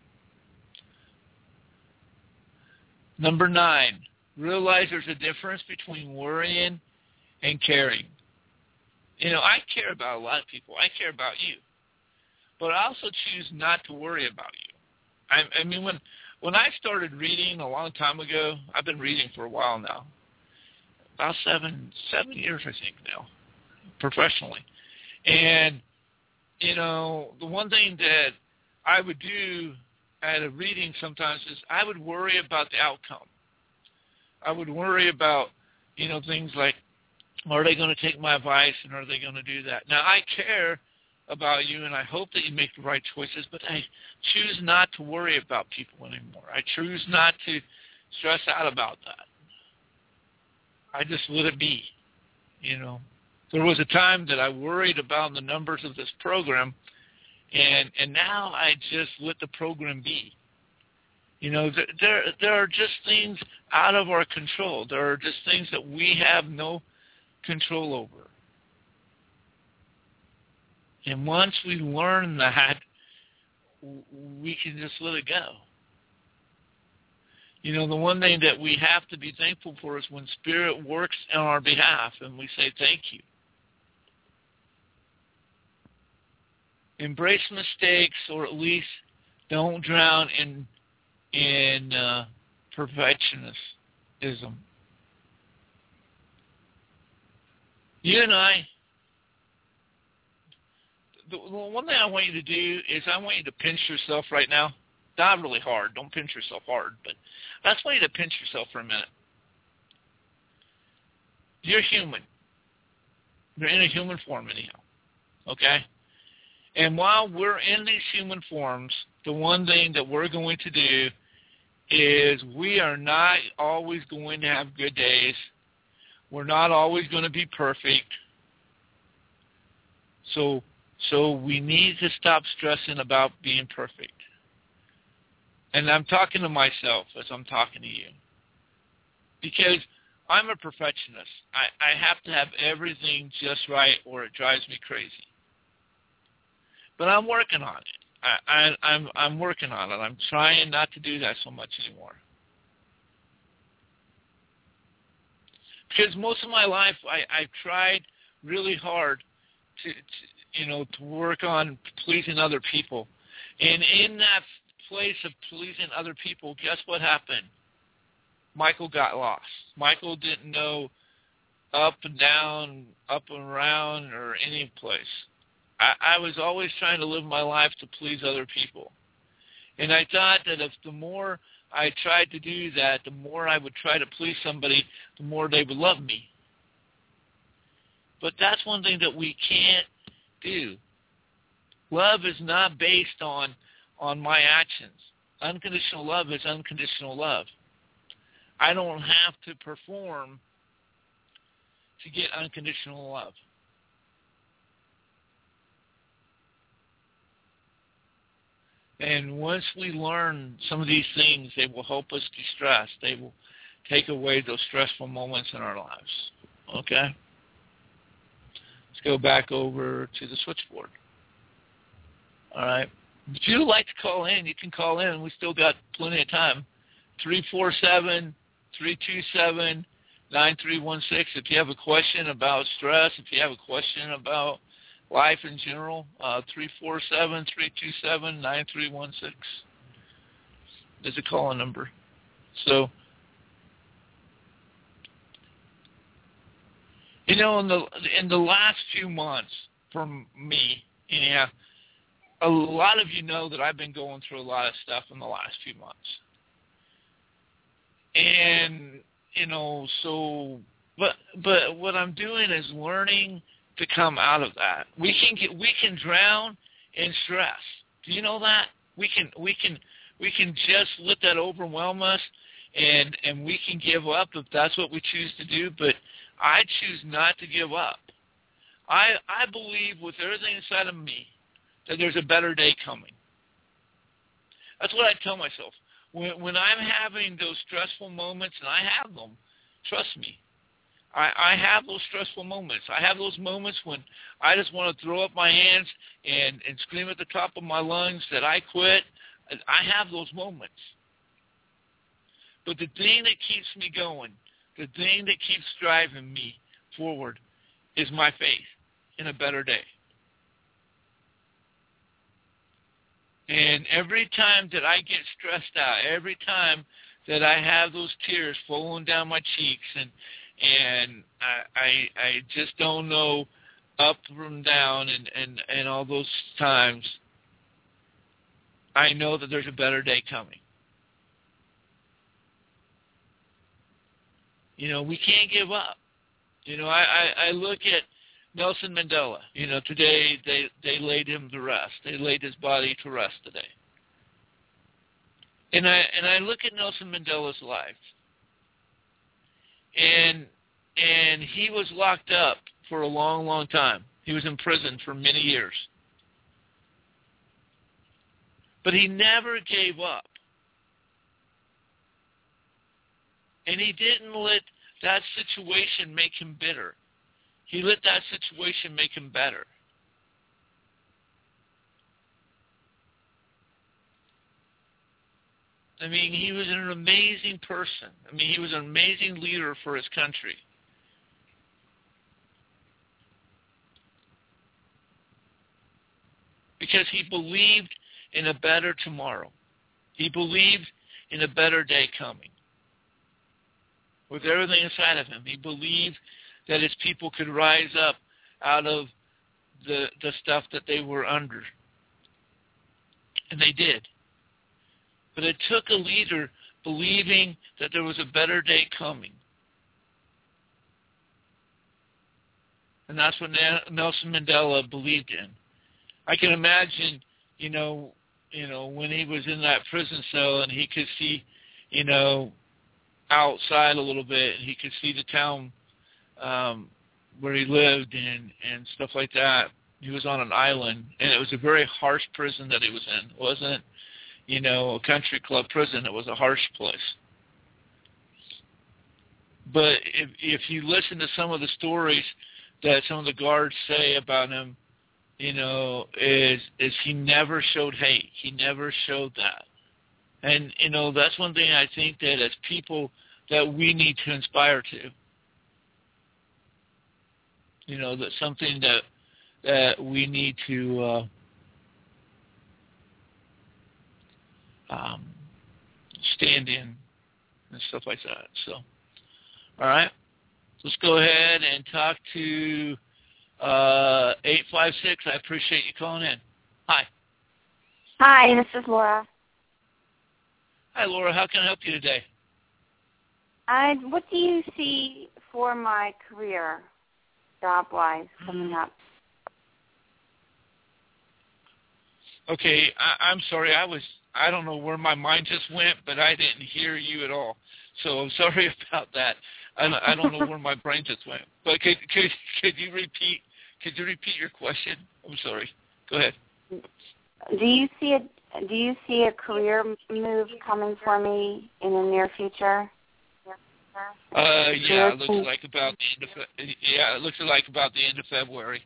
Number nine. Realize there's a difference between worrying and caring. You know, I care about a lot of people. I care about you. But I also choose not to worry about you. I, I mean, when when I started reading a long time ago, I've been reading for a while now, about seven, seven years, I think now, professionally. And, you know, the one thing that I would do at a reading sometimes is I would worry about the outcome. I would worry about, you know, things like, are they going to take my advice and are they going to do that? Now, I care about you and I hope that you make the right choices, but I choose not to worry about people anymore. I choose not to stress out about that. I just let it be, you know. There was a time that I worried about the numbers of this program, and and now I just let the program be. You know, there, there there are just things out of our control. There are just things that we have no control over. And once we learn that, we can just let it go. You know, the one thing that we have to be thankful for is when Spirit works on our behalf and we say thank you. Embrace mistakes, or at least don't drown in in uh, perfectionism. You and I, the, the one thing I want you to do is I want you to pinch yourself right now. Not really hard. Don't pinch yourself hard, but I just want you to pinch yourself for a minute. You're human. You're in a human form anyhow, okay? And while we're in these human forms, the one thing that we're going to do is we are not always going to have good days. We're not always going to be perfect. So, so we need to stop stressing about being perfect. And I'm talking to myself as I'm talking to you. Because I'm a perfectionist. I, I have to have everything just right or it drives me crazy. But I'm working on it. I, I, I'm I'm working on it. I'm trying not to do that so much anymore. Because most of my life, I, I've tried really hard to, to, you know, to work on pleasing other people. And in that place of pleasing other people, guess what happened? Michael got lost. Michael didn't know up and down, up and around, or any place. I, I was always trying to live my life to please other people. And I thought that if the more I tried to do that, the more I would try to please somebody, the more they would love me. But that's one thing that we can't do. Love is not based on, on my actions. Unconditional love is unconditional love. I don't have to perform to get unconditional love. And once we learn some of these things, they will help us de-stress. They will take away those stressful moments in our lives. Okay? Let's go back over to the switchboard. All right. If you'd like to call in, you can call in. We still got plenty of time. three four seven, three two seven, nine three one six. If you have a question about stress, if you have a question about life in general, uh, three four seven, three two seven, nine three one six is a call-in number. So, you know, in the in the last few months, for me, yeah, a lot of you know that I've been going through a lot of stuff in the last few months. And, you know, so, but but what I'm doing is learning to come out of that. We can get we can drown in stress. Do you know that? We can we can we can just let that overwhelm us, and and we can give up if that's what we choose to do, but I choose not to give up. I I believe with everything inside of me that there's a better day coming. That's what I tell myself. When when I'm having those stressful moments, and I have them, trust me, I, I have those stressful moments. I have those moments when I just want to throw up my hands and, and scream at the top of my lungs that I quit. I have those moments. But the thing that keeps me going, the thing that keeps driving me forward is my faith in a better day. And every time that I get stressed out, every time that I have those tears flowing down my cheeks and And I, I I just don't know up from down and, and, and all those times, I know that there's a better day coming. You know, we can't give up. You know, I, I, I look at Nelson Mandela. You know, today they, they laid him to rest. They laid his body to rest today. And I and I look at Nelson Mandela's life. And and he was locked up for a long, long time. He was in prison for many years. But he never gave up. And he didn't let that situation make him bitter. He let that situation make him better. I mean, he was an amazing person. I mean, he was an amazing leader for his country. Because he believed in a better tomorrow. He believed in a better day coming. With everything inside of him, he believed that his people could rise up out of the the stuff that they were under. And they did. But it took a leader believing that there was a better day coming. And that's what Nelson Mandela believed in. I can imagine, you know, you know, when he was in that prison cell and he could see, you know, outside a little bit, and he could see the town um, where he lived and, and stuff like that. He was on an island, and it was a very harsh prison that he was in. It wasn't, you know, a country club prison. It was a harsh place. But if, if you listen to some of the stories that some of the guards say about him, you know, is is he never showed hate. He never showed that. And, you know, that's one thing I think that as people that we need to inspire to. You know, that's something that that we need to uh, um, stand in and stuff like that. So, all right. Let's go ahead and talk to uh, eight five six. I appreciate you calling in. Hi. Hi, this is Laura. Hi, Laura. How can I help you today? Uh, what do you see for my career, job-wise, coming up? Okay, I, I'm sorry. I was, I don't know where my mind just went, but I didn't hear you at all. So I'm sorry about that. I, I don't know where my brain just went. But could, could, could you repeat, could you repeat your question? I'm sorry. Go ahead. Do you see a Do you see a career move coming for me in the near future? Uh, yeah, it looks like about the end of Fe- yeah, it looks like about the end of February.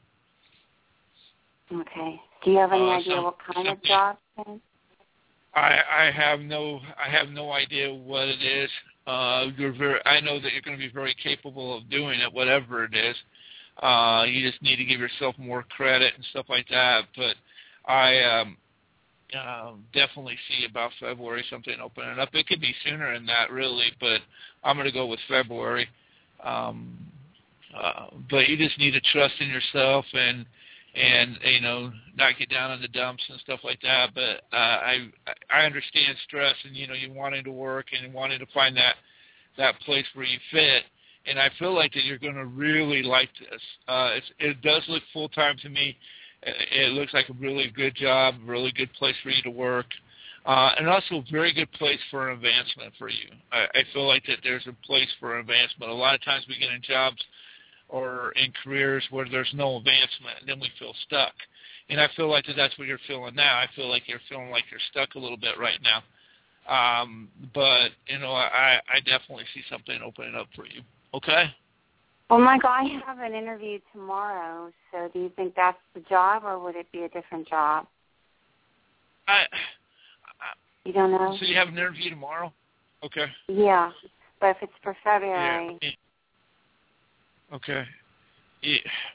Okay. Do you have any uh, idea some, what kind of something. job? I I have no I have no idea what it is. Uh, you're very. I know that you're going to be very capable of doing it, whatever it is. Uh, you just need to give yourself more credit and stuff like that. But I um, uh, definitely see about February something opening up. It could be sooner than that, really, but I'm going to go with February. Um, uh, but you just need to trust in yourself and. and, you know, not get down in the dumps and stuff like that. But uh, I I understand stress and, you know, you wanting to work and wanting to find that, that place where you fit. And I feel like that you're going to really like this. Uh, it's, it does look full-time to me. It looks like a really good job, really good place for you to work. Uh, and also a very good place for advancement for you. I, I feel like that there's a place for advancement. A lot of times we get in jobs or in careers where there's no advancement, and then we feel stuck. And I feel like that that's what you're feeling now. I feel like you're feeling like you're stuck a little bit right now. Um, but, you know, I, I definitely see something opening up for you. Okay? Well, Michael, I have an interview tomorrow, so do you think that's the job, or would it be a different job? I, I You don't know? So you have an interview tomorrow? Okay. Yeah, but if it's for February... Yeah. Okay. Yeah.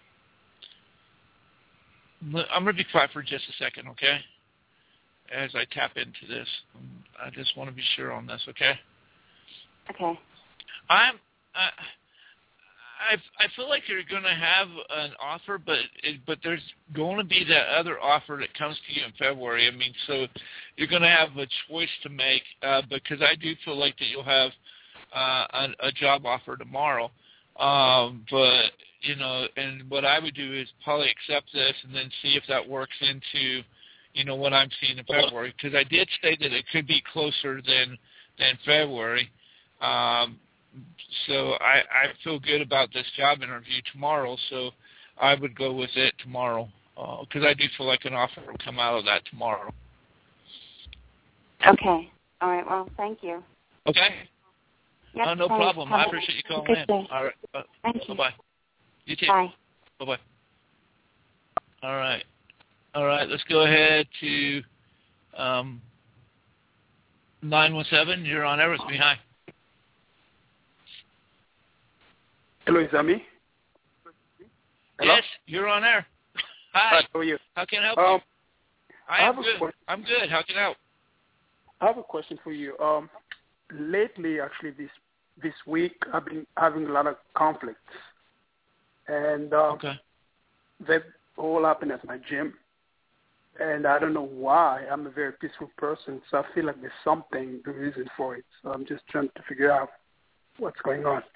I'm going to be quiet for just a second, okay? As I tap into this. I just want to be sure on this, okay? Okay. I'm, I, I, I feel like you're going to have an offer, but it, but there's going to be that other offer that comes to you in February. I mean, so you're going to have a choice to make uh, because I do feel like that you'll have uh, a, a job offer tomorrow. Um, but, you know, and what I would do is probably accept this and then see if that works into, you know, what I'm seeing in February. Because I did say that it could be closer than than February. Um, so I, I feel good about this job interview tomorrow, so I would go with it tomorrow. Because uh, I do feel like an offer will come out of that tomorrow. Okay. All right. Well, thank you. Okay. Yep, uh, no thanks. problem. Have I appreciate you calling in. Day. All right. Uh, Thank you. Bye-bye. You too. Bye. Bye-bye. All right. All right. Let's go ahead to um, nine one seven, you're on air with me. Hi. Hello, is that me? Hello? Yes, you're on air. Hi. Hi, how are you? How can I help um, you? I, I am have good. A question. I'm good. How can I help? I have a question for you. Um, lately, actually, this this week, I've been having a lot of conflicts, and um, okay. they all happen at my gym. And I don't know why. I'm a very peaceful person, so I feel like there's something, the reason for it. So I'm just trying to figure out what's going on.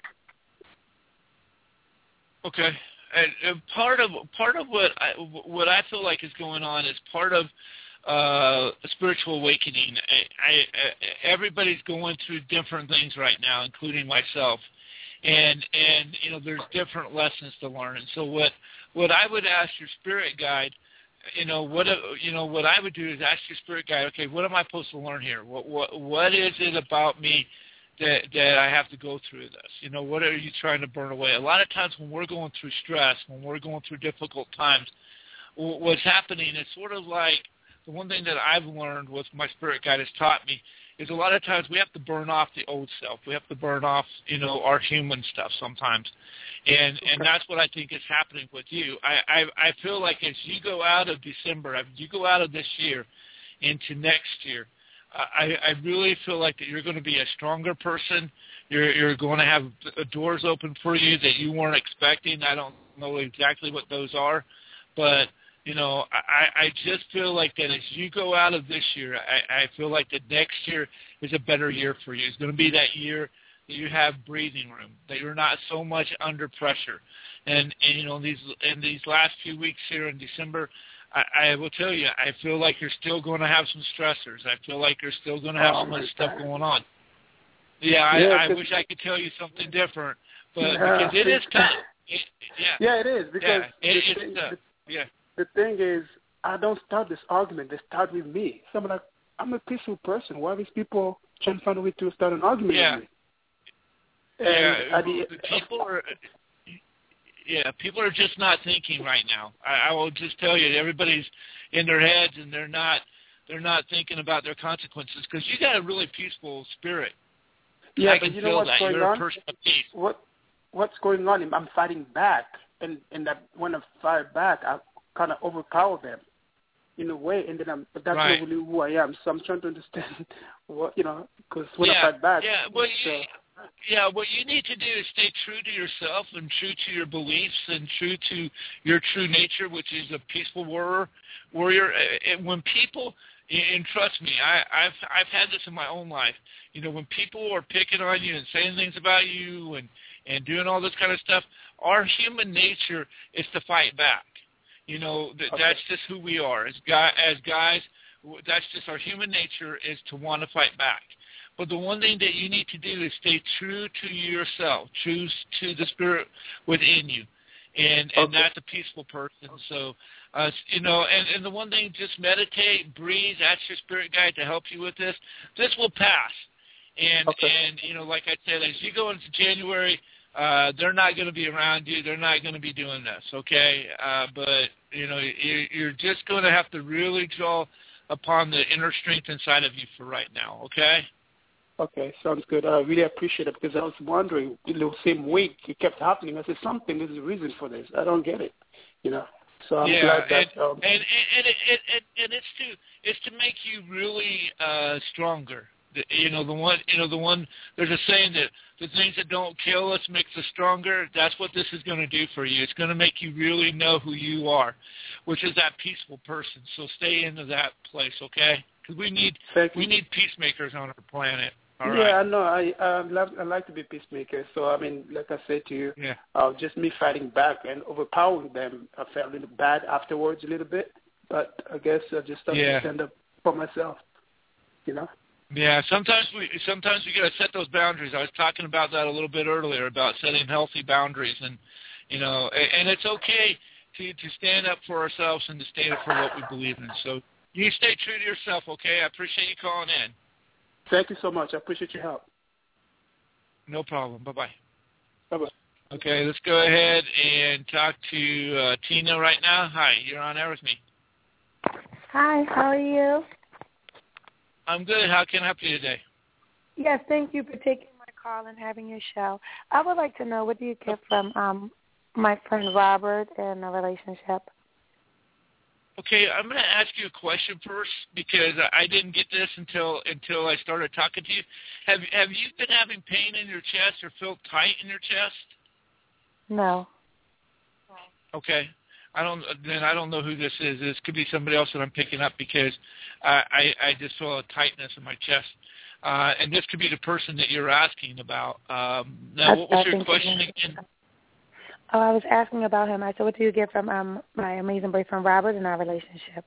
Okay. And, and part of part of what I what I feel like is going on is part of uh, spiritual awakening. I, I, everybody's going through different things right now, including myself, and and you know there's different lessons to learn. And so what what I would ask your spirit guide, you know what you know what I would do is ask your spirit guide, okay, what am I supposed to learn here? What what what is it about me that that I have to go through this? You know, what are you trying to burn away? A lot of times when we're going through stress, when we're going through difficult times, what's happening is sort of like the one thing that I've learned, what my spirit guide has taught me, is a lot of times we have to burn off the old self. We have to burn off, you know, our human stuff sometimes. And okay. and that's what I think is happening with you. I, I, I feel like as you go out of December, as you go out of this year into next year, I, I really feel like that you're going to be a stronger person. You're, you're going to have doors open for you that you weren't expecting. I don't know exactly what those are, but, you know, I, I just feel like that as you go out of this year, I, I feel like that next year is a better year for you. It's going to be that year that you have breathing room, that you're not so much under pressure. And, and you know, these in these last few weeks here in December, I, I will tell you, I feel like you're still going to have some stressors. I feel like you're still going to have oh, some stuff going on. Yeah, I, yeah I wish I could tell you something different, but yeah, because it is tough. It, yeah. yeah, it is because yeah, it, the, it's thing, tough. the, yeah. the thing is, I don't start this argument. They start with me. So I'm like, I'm a peaceful person. Why are these people trying to find a way to start an argument yeah. with me? And yeah, the, people are. Yeah, people are just not thinking right now. I, I will just tell you, everybody's in their heads, and they're not they're not thinking about their consequences because you got a really peaceful spirit. Yeah, I but can you know feel what's that. going You're on? a person of peace. What what's going on? I'm fighting back, and and that when I fight back, I kind of overpower them in a way, and then I'm. But that's right. not really who I am. So I'm trying to understand what you know, because when yeah, I fight back, yeah, well, so, you, yeah, what you need to do is stay true to yourself and true to your beliefs and true to your true nature, which is a peaceful warrior. Warrior. And when people, and trust me, I, I've I've had this in my own life. You know, when people are picking on you and saying things about you and and doing all this kind of stuff, our human nature is to fight back. You know, th- okay. that's just who we are as guy as guys. That's just our human nature is to want to fight back. But the one thing that you need to do is stay true to yourself, true to the spirit within you, and and okay. that's a peaceful person. So, uh, you know, and, and the one thing, just meditate, breathe. Ask your spirit guide to help you with this. This will pass, and okay. and you know, like I said, as you go into January, uh, they're not going to be around you. They're not going to be doing this, okay? Uh, but you know, you, you're just going to have to really draw upon the inner strength inside of you for right now, okay? Okay, sounds good. I really appreciate it because I was wondering, in the same week it kept happening. I said, something, there's a reason for this. I don't get it, you know. So I'm yeah, glad that. and, Um, and, and, it, it, it, and it's to it's to make you really uh, stronger. The, you know the one. You know the one. There's a saying that the things that don't kill us makes us stronger. That's what this is going to do for you. It's going to make you really know who you are, which is that peaceful person. So stay into that place, okay? Because we need we need peacemakers on our planet. All yeah, right. I know. I I love I like to be peacemaker. So I mean, like I said to you, yeah. uh, just me fighting back and overpowering them. I felt a little bad afterwards, a little bit. But I guess I just have yeah. to stand up for myself. You know. Yeah. Sometimes we sometimes we got to set those boundaries. I was talking about that a little bit earlier about setting healthy boundaries, and you know, and, and it's okay to to stand up for ourselves and to stand up for what we believe in. So you stay true to yourself, okay? I appreciate you calling in. Thank you so much. I appreciate your help. No problem. Bye-bye. Bye-bye. Okay, let's go ahead and talk to uh, Tina right now. Hi, you're on air with me. Hi, how are you? I'm good. How can I help you today? Yes, thank you for taking my call and having your show. I would like to know, what do you get from um, my friend Robert in a relationship? Okay, I'm going to ask you a question first because I didn't get this until until I started talking to you. Have Have you been having pain in your chest or felt tight in your chest? No. Okay. I don't. Then I don't know who this is. This could be somebody else that I'm picking up because I I, I just feel a tightness in my chest, uh, and this could be the person that you're asking about. Um, now, what was your question again? Oh, I was asking about him. I said, what do you get from um my amazing boyfriend Robert in our relationship?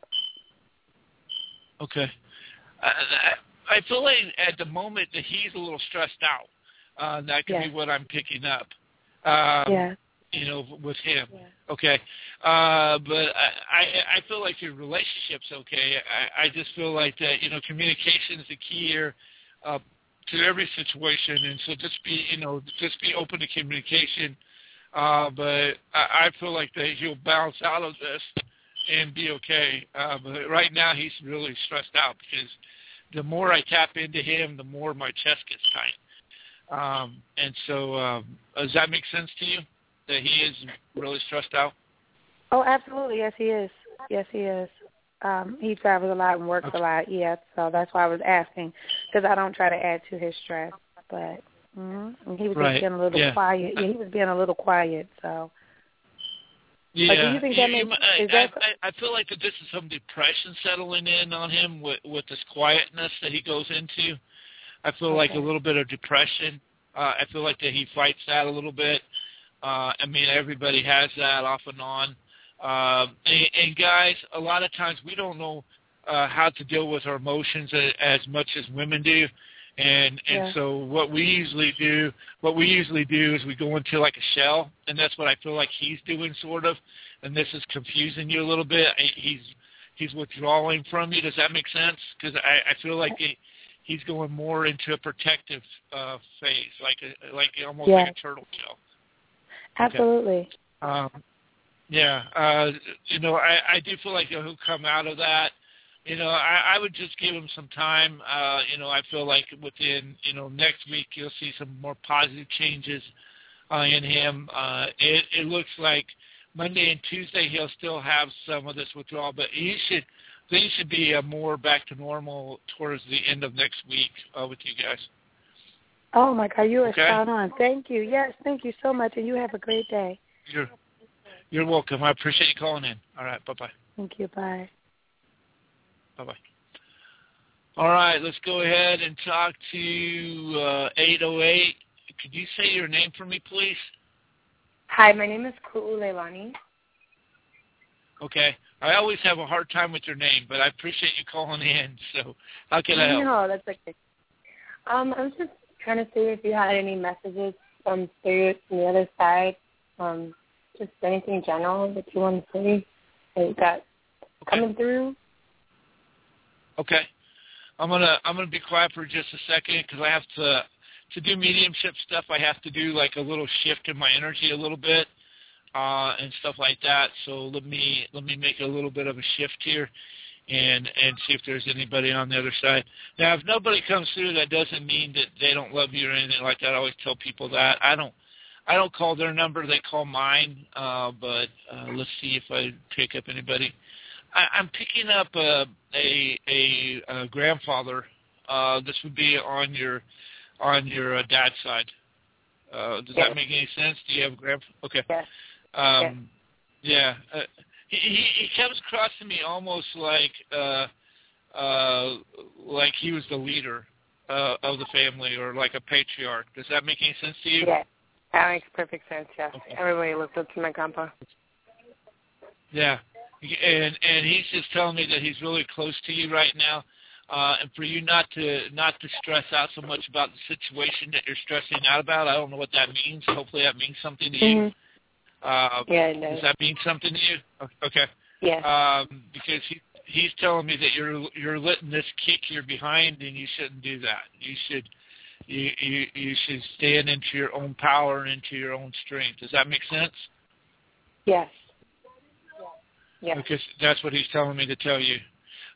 Okay. Uh, I feel like at the moment that he's a little stressed out. Uh, that could yes. be what I'm picking up. Um, yeah. You know, with him. Yeah. Okay. Uh, but I, I, I feel like your relationship's okay. I, I just feel like that, you know, communication is the key here uh, to every situation. And so just be, you know, just be open to communication. Uh, but I, I feel like that he'll bounce out of this and be okay. Uh, but right now he's really stressed out because the more I tap into him, the more my chest gets tight. Um, and so um, does that make sense to you, that he is really stressed out? Oh, absolutely. Yes, he is. Yes, he is. Um, he travels a lot and works okay. a lot, yeah, so that's why I was asking, because I don't try to add to his stress. But mm-hmm. he was right. just being a little yeah. quiet. Yeah, he was being a little quiet, so. Yeah, but do you think that you, makes, I, is that... I, I feel like that this is some depression settling in on him with, with this quietness that he goes into. I feel okay. like a little bit of depression. Uh, I feel like that he fights that a little bit. Uh, I mean, everybody has that off and on. Um, and, and guys, a lot of times we don't know uh, how to deal with our emotions as, as much as women do. And and yeah. so what we usually do, what we usually do is we go into like a shell, and that's what I feel like he's doing, sort of. And this is confusing you a little bit. He's he's withdrawing from you. Does that make sense? Because I, I feel like it, he's going more into a protective uh, phase, like a, like almost yeah. like a turtle shell. Absolutely. Okay. Um, yeah. Uh, you know, I, I do feel like he'll come out of that. You know, I, I would just give him some time. Uh, you know, I feel like within, you know, next week you'll see some more positive changes uh, in him. Uh, it, it looks like Monday and Tuesday he'll still have some of this withdrawal, but he should things should be uh, more back to normal towards the end of next week uh, with you guys. Oh, my God, you are okay? spot on. Thank you. Yes, thank you so much, and you have a great day. You're, you're welcome. I appreciate you calling in. All right, bye-bye. Thank you. Bye. Bye-bye. All right, let's go ahead and talk to uh, eight oh eight. Could you say your name for me, please? Hi, my name is Ku'u Leilani. Okay. I always have a hard time with your name, but I appreciate you calling in. So how can I help? No, that's okay. Um, I was just trying to see if you had any messages from spirit from the other side, um, just anything general that you want to say that you got coming okay. through. Okay. I'm gonna I'm gonna be quiet for just a second because I have to to do mediumship stuff. I have to do like a little shift in my energy a little bit uh, and stuff like that. So let me let me make a little bit of a shift here and and see if there's anybody on the other side. Now, if nobody comes through, that doesn't mean that they don't love you or anything like that. I always tell people that I don't I don't call their number; they call mine. Uh, but uh, let's see if I pick up anybody. I, I'm picking up a a, a, a grandfather. Uh, this would be on your on your uh, dad's side. Uh, does yes. that make any sense? Do you have a grandfather? Okay. Yes. Um, yes. Yeah. Uh, he, he he comes across to me almost like uh, uh, like he was the leader uh, of the family or like a patriarch. Does that make any sense to you? Yes. That makes perfect sense. Yes. Okay. Everybody looks up to my grandpa. Yeah. And and he's just telling me that he's really close to you right now, uh, and for you not to not to stress out so much about the situation that you're stressing out about. I don't know what that means. Hopefully, that means something to you. Mm-hmm. Uh, yeah, it does. Does that mean something to you? Okay. Yeah. Um, because he he's telling me that you're you're letting this kick your behind, and you shouldn't do that. You should you you you should stand into your own power and into your own strength. Does that make sense? Yes. Yeah. Because that's what he's telling me to tell you.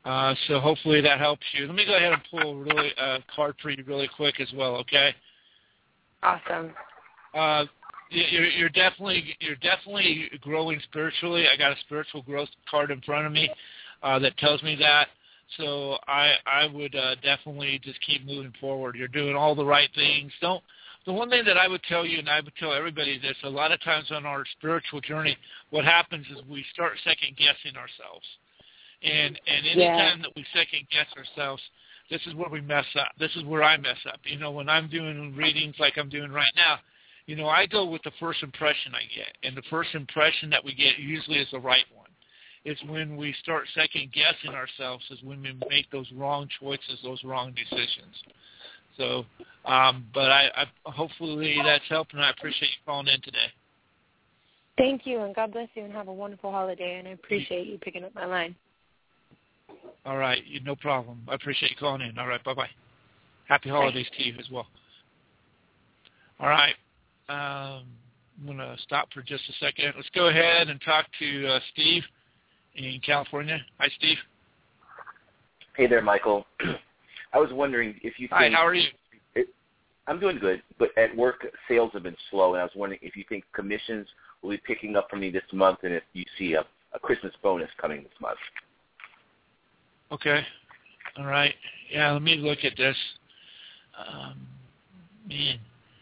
Uh, so hopefully that helps you. Let me go ahead and pull a really uh, card for you really quick as well, okay? Awesome. Uh, you're, you're definitely you're definitely growing spiritually. I got a spiritual growth card in front of me uh, that tells me that. So I I would uh, definitely just keep moving forward. You're doing all the right things. Don't. The one thing that I would tell you, and I would tell everybody this, a lot of times on our spiritual journey, what happens is we start second guessing ourselves. And and any yeah. time that we second guess ourselves, this is where we mess up. This is where I mess up. You know, when I'm doing readings like I'm doing right now, you know, I go with the first impression I get. And the first impression that we get usually is the right one. It's when we start second guessing ourselves is when we make those wrong choices, those wrong decisions. So, um, but I, I hopefully that's helped, and I appreciate you calling in today. Thank you, and God bless you, and have a wonderful holiday, and I appreciate you picking up my line. All right, no problem. I appreciate you calling in. All right, bye-bye. Happy holidays Bye. to you as well. All right, um, I'm going to stop for just a second. Let's go ahead and talk to uh, Steve in California. Hi, Steve. Hey there, Michael. I was wondering if you think... Hi, how are you? It, I'm doing good, but at work, sales have been slow, and I was wondering if you think commissions will be picking up for me this month, and if you see a, a Christmas bonus coming this month. Okay. All right. Yeah, let me look at this. Um, man.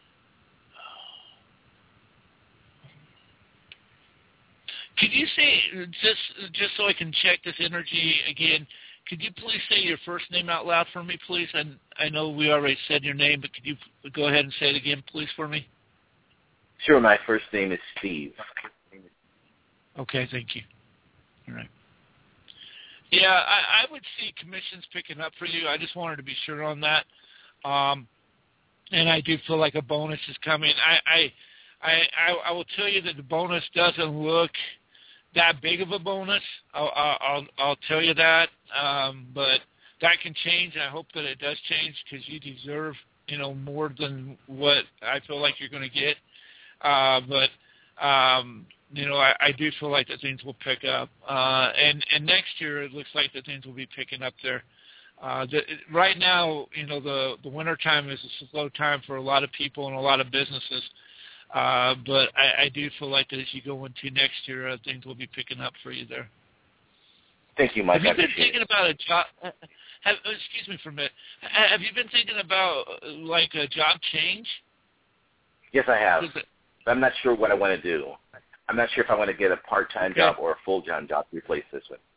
Could you say, just just so I can check this energy again, could you please say your first name out loud for me, please? And I know we already said your name, but could you go ahead and say it again, please, for me? Sure. My first name is Steve. Okay, thank you. All right. Yeah, I, I would see commissions picking up for you. I just wanted to be sure on that. Um, and I do feel like a bonus is coming. I, I, I, I will tell you that the bonus doesn't look that big of a bonus. I'll, I'll, I'll tell you that. Um, but that can change. I hope that it does change because you deserve, you know, more than what I feel like you're going to get. Uh, but, um, you know, I, I do feel like that things will pick up. Uh, and, and next year it looks like that things will be picking up there. Uh, the, right now, you know, the, the winter time is a slow time for a lot of people and a lot of businesses. Uh, but I, I do feel like that as you go into next year, uh, things will be picking up for you there. Thank you, Mike. Have you been thinking about a job? Have, excuse me for a minute. Have you been thinking about uh, like a job change? Yes, I have. I'm not sure what I want to do. I'm not sure if I want to get a part-time okay. job or a full-time job to replace this one.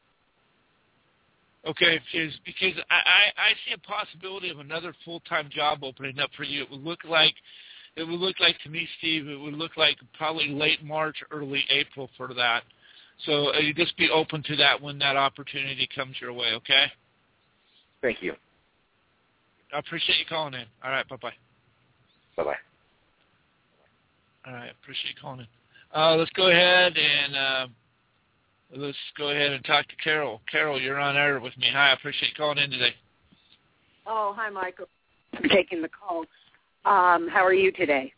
Okay, because, because I, I, I see a possibility of another full-time job opening up for you. It would look like, it would look like to me, Steve, it would look like probably late March, early April for that. So uh, you just be open to that when that opportunity comes your way, okay? Thank you. I appreciate you calling in. All right, bye-bye. Bye-bye. All right, appreciate you calling in. Uh, let's go ahead and uh, let's go ahead and talk to Carol. Carol, you're on air with me. Hi, I appreciate you calling in today. Oh, hi, Michael. I'm taking the call. Um, how are you today?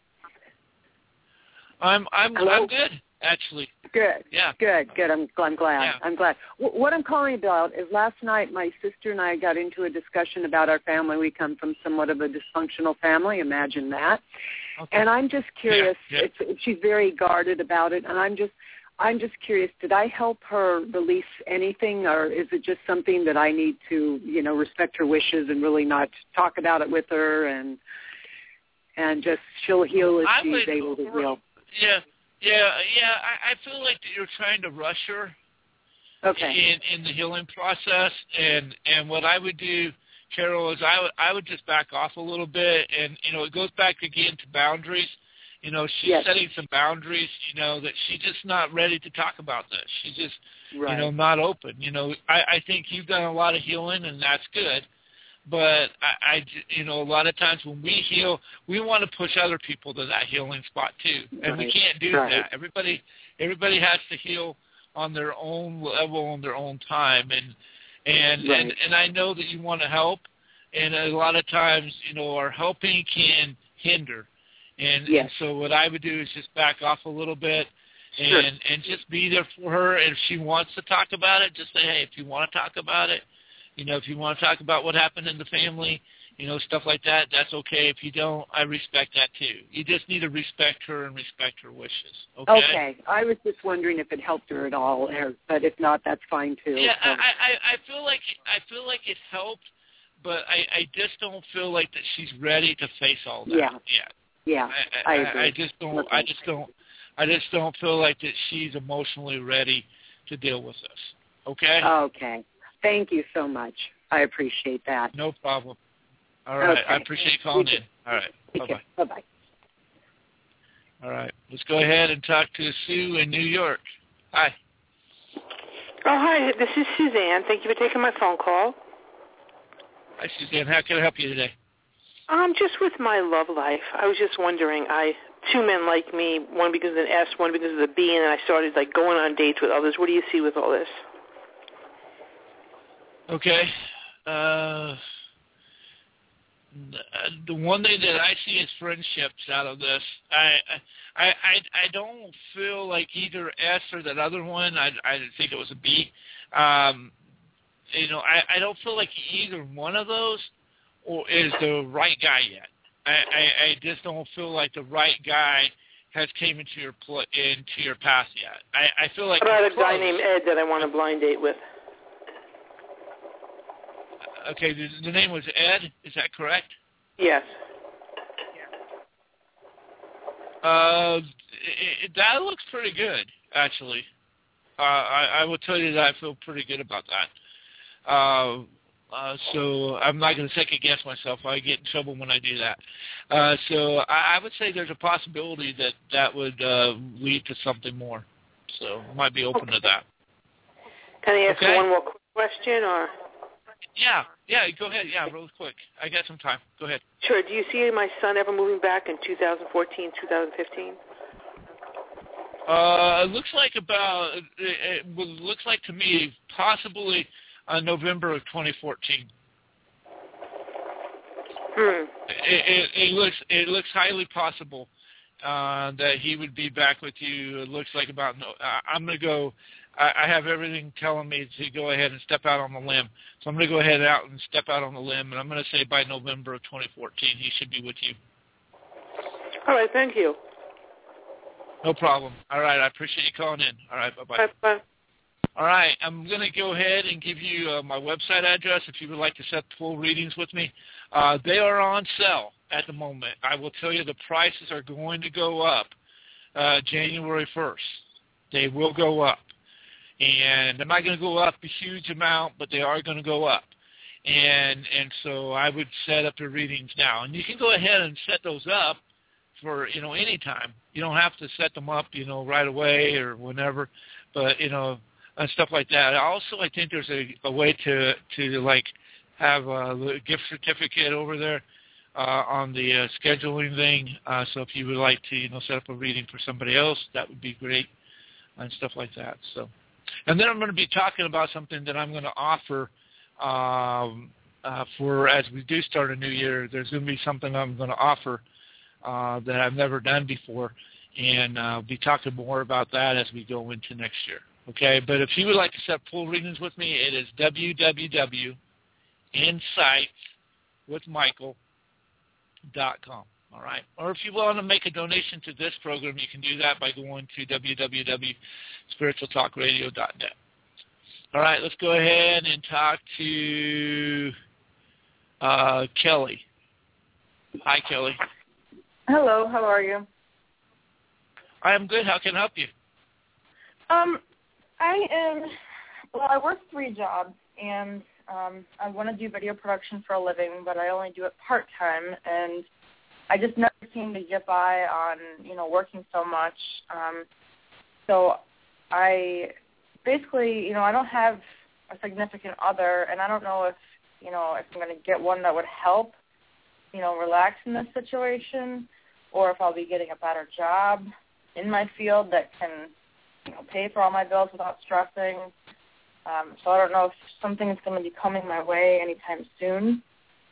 I'm I'm Hello? I'm good, actually. Good. Yeah. Good. Good. I'm I'm glad. Yeah. I'm glad. W- what I'm calling about is last night my sister and I got into a discussion about our family. We come from somewhat of a dysfunctional family. Imagine that. Okay. And I'm just curious. Yeah. Yeah. It's, she's very guarded about it, and I'm just I'm just curious. Did I help her release anything, or is it just something that I need to, you know, respect her wishes and really not talk about it with her, and and just she'll heal as I she's would, able to heal. Yeah. Yeah, yeah, I, I feel like that you're trying to rush her okay. in, in the healing process, and, and what I would do, Carol, is I would I would just back off a little bit, and you know it goes back again to boundaries. You know, she's yes. setting some boundaries. You know that she's just not ready to talk about this. She's just right. you know not open. You know, I, I think you've done a lot of healing, and that's good. But I, I, you know, a lot of times when we heal, we want to push other people to that healing spot too, and right. we can't do right. that. Everybody, everybody has to heal on their own level, on their own time, and and right. and, and I know that you want to help, and a lot of times, you know, our helping can hinder, and, yes. and so what I would do is just back off a little bit. Sure. And and just be there for her. And if she wants to talk about it, just say, hey, if you want to talk about it, You know, if you want to talk about what happened in the family, you know, stuff like that, that's okay. If you don't, I respect that too. You just need to respect her and respect her wishes. Okay. Okay. I was just wondering if it helped her at all, or, but if not, that's fine too. Yeah, so. I, I, I feel like I feel like it helped, but I, I just don't feel like that she's ready to face all that yeah. yet. Yeah. I, I, I, agree. I just don't. Okay. I just don't. I just don't feel like that she's emotionally ready to deal with this. Okay. Okay. Thank you so much. I appreciate that. No problem. All right. Okay. I appreciate you calling in. All right. Bye-bye. Bye-bye. All right. Let's go ahead and talk to Sue in New York. Hi. Oh, hi. This is Suzanne. Thank you for taking my phone call. Hi, Suzanne. How can I help you today? Um, just with my love life. I was just wondering, I two men like me, one because of an S, one because of the B, and I started like going on dates with others. What do you see with all this? Okay. Uh, the one thing that I see is friendships out of this. I I I, I don't feel like either S or that other one. I I think it was a B. Um, you know, I, I don't feel like either one of those or is the right guy yet. I, I, I just don't feel like the right guy has came into your pl- into your path yet. I, I feel like What about a close. guy named Ed that I want a blind date with? Okay, the, the name was Ed. Is that correct? Yes. Uh, it, it, that looks pretty good, actually. Uh, I, I will tell you that I feel pretty good about that. Uh, uh, so I'm not going to second guess myself. I get in trouble when I do that. Uh, so I, I would say there's a possibility that that would uh, lead to something more. So I might be open okay. to that. Can I ask okay? one more quick question, or? Yeah, yeah, go ahead. Yeah, real quick. I got some time. Go ahead. Sure. Do you see my son ever moving back in two thousand fourteen, two thousand fifteen? Uh, it looks like about, it, it looks like to me possibly uh, November of twenty fourteen. Hmm. It, it, it looks it looks highly possible uh, that he would be back with you. It looks like about, no, uh, I'm going to go, I, I have everything telling me to go ahead and step out on the limb. So I'm going to go ahead out and step out on the limb, and I'm going to say by November of twenty fourteen he should be with you. All right, thank you. No problem. All right, I appreciate you calling in. All right, bye-bye. Bye-bye. All right, I'm going to go ahead and give you uh, my website address if you would like to set full readings with me. Uh, they are on sale at the moment. I will tell you the prices are going to go up uh, January first. They will go up. And they're not going to go up a huge amount, but they are going to go up. And and so I would set up your readings now. And you can go ahead and set those up for, you know, any time. You don't have to set them up, you know, right away or whenever. But, you know, and stuff like that. Also, I think there's a, a way to, to, like, have a gift certificate over there uh, on the uh, scheduling thing. Uh, so if you would like to, you know, set up a reading for somebody else, that would be great and stuff like that. So, and then I'm going to be talking about something that I'm going to offer um, uh, for as we do start a new year. There's going to be something I'm going to offer uh, that I've never done before, and uh, I'll be talking more about that as we go into next year. Okay, but if you would like to set full readings with me, it is w w w dot insights with michael dot com. All right, or if you want to make a donation to this program, you can do that by going to w w w dot spiritual talk radio dot net. All right, let's go ahead and talk to uh, Kelly. Hi, Kelly. Hello, how are you? I am good. How can I help you? Um, I am, well, I work three jobs, and um, I want to do video production for a living, but I only do it part-time, and I just never seem to get by on, you know, working so much. Um, so I basically, you know, I don't have a significant other, and I don't know if, you know, if I'm going to get one that would help, you know, relax in this situation, or if I'll be getting a better job in my field that can, you know, pay for all my bills without stressing. Um, so I don't know if something is going to be coming my way anytime soon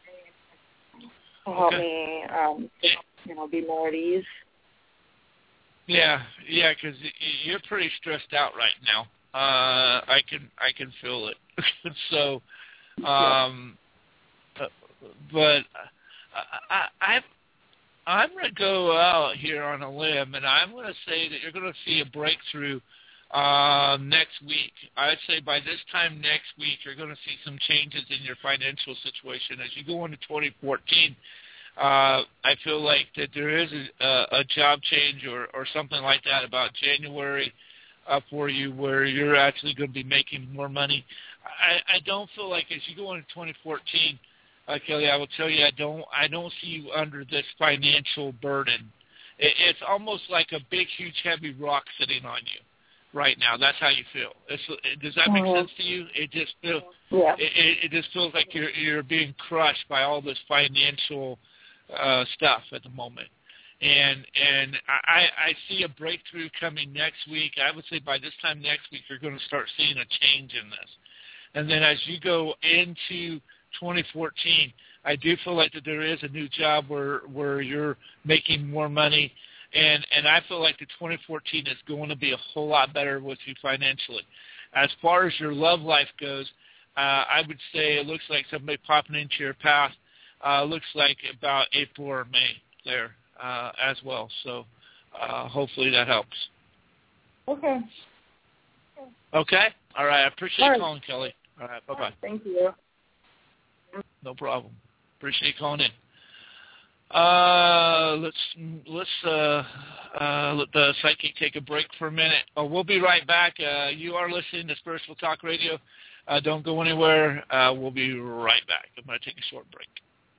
to help okay. me, um, you know, be more at ease. Yeah, yeah, because you're pretty stressed out right now. Uh, I can I can feel it. so Um, but I, I, I'm going to go out here on a limb, and I'm going to say that you're going to see a breakthrough uh, next week. I'd say by this time next week, you're going to see some changes in your financial situation. As you go into twenty fourteen, uh, I feel like that there is a, a job change or, or something like that about January uh, for you where you're actually going to be making more money. I, I don't feel like as you go into twenty fourteen, uh, Kelly, I will tell you, I don't, I don't see you under this financial burden. It, it's almost like a big, huge, heavy rock sitting on you right now. That's how you feel. It's, does that make Mm-hmm. sense to you? It just feels, Yeah. it, it, it just feels like you're you're being crushed by all this financial uh, stuff at the moment. And and I, I see a breakthrough coming next week. I would say by this time next week, you're going to start seeing a change in this. And then as you go into twenty fourteen, I do feel like that there is a new job where where you're making more money, and and I feel like the twenty fourteen is going to be a whole lot better with you financially. As far as your love life goes, uh, I would say it looks like somebody popping into your path. Uh, looks like about April or May there uh, as well. So uh, hopefully that helps. Okay. Okay. All right. I appreciate All right. you calling, Kelly. All right. Bye bye. Thank you. No problem. Appreciate you calling in. Uh, let's let's uh, uh, let the psychic take a break for a minute. Uh, we'll be right back. Uh, you are listening to Spiritual Talk Radio. Uh, don't go anywhere. Uh, we'll be right back. I'm going to take a short break.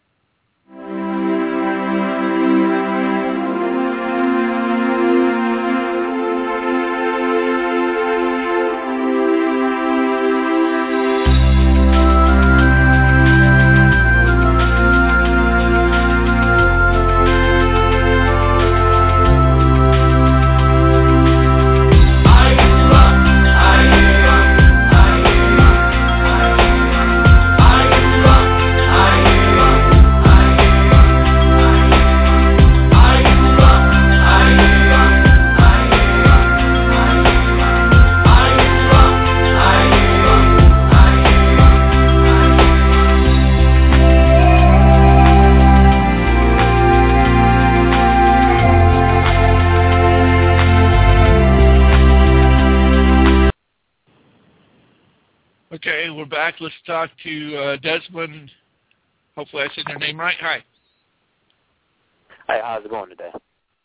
Okay, we're back. Let's talk to uh, Desmond. Hopefully I said your name right. Hi. Hey, how's it going today?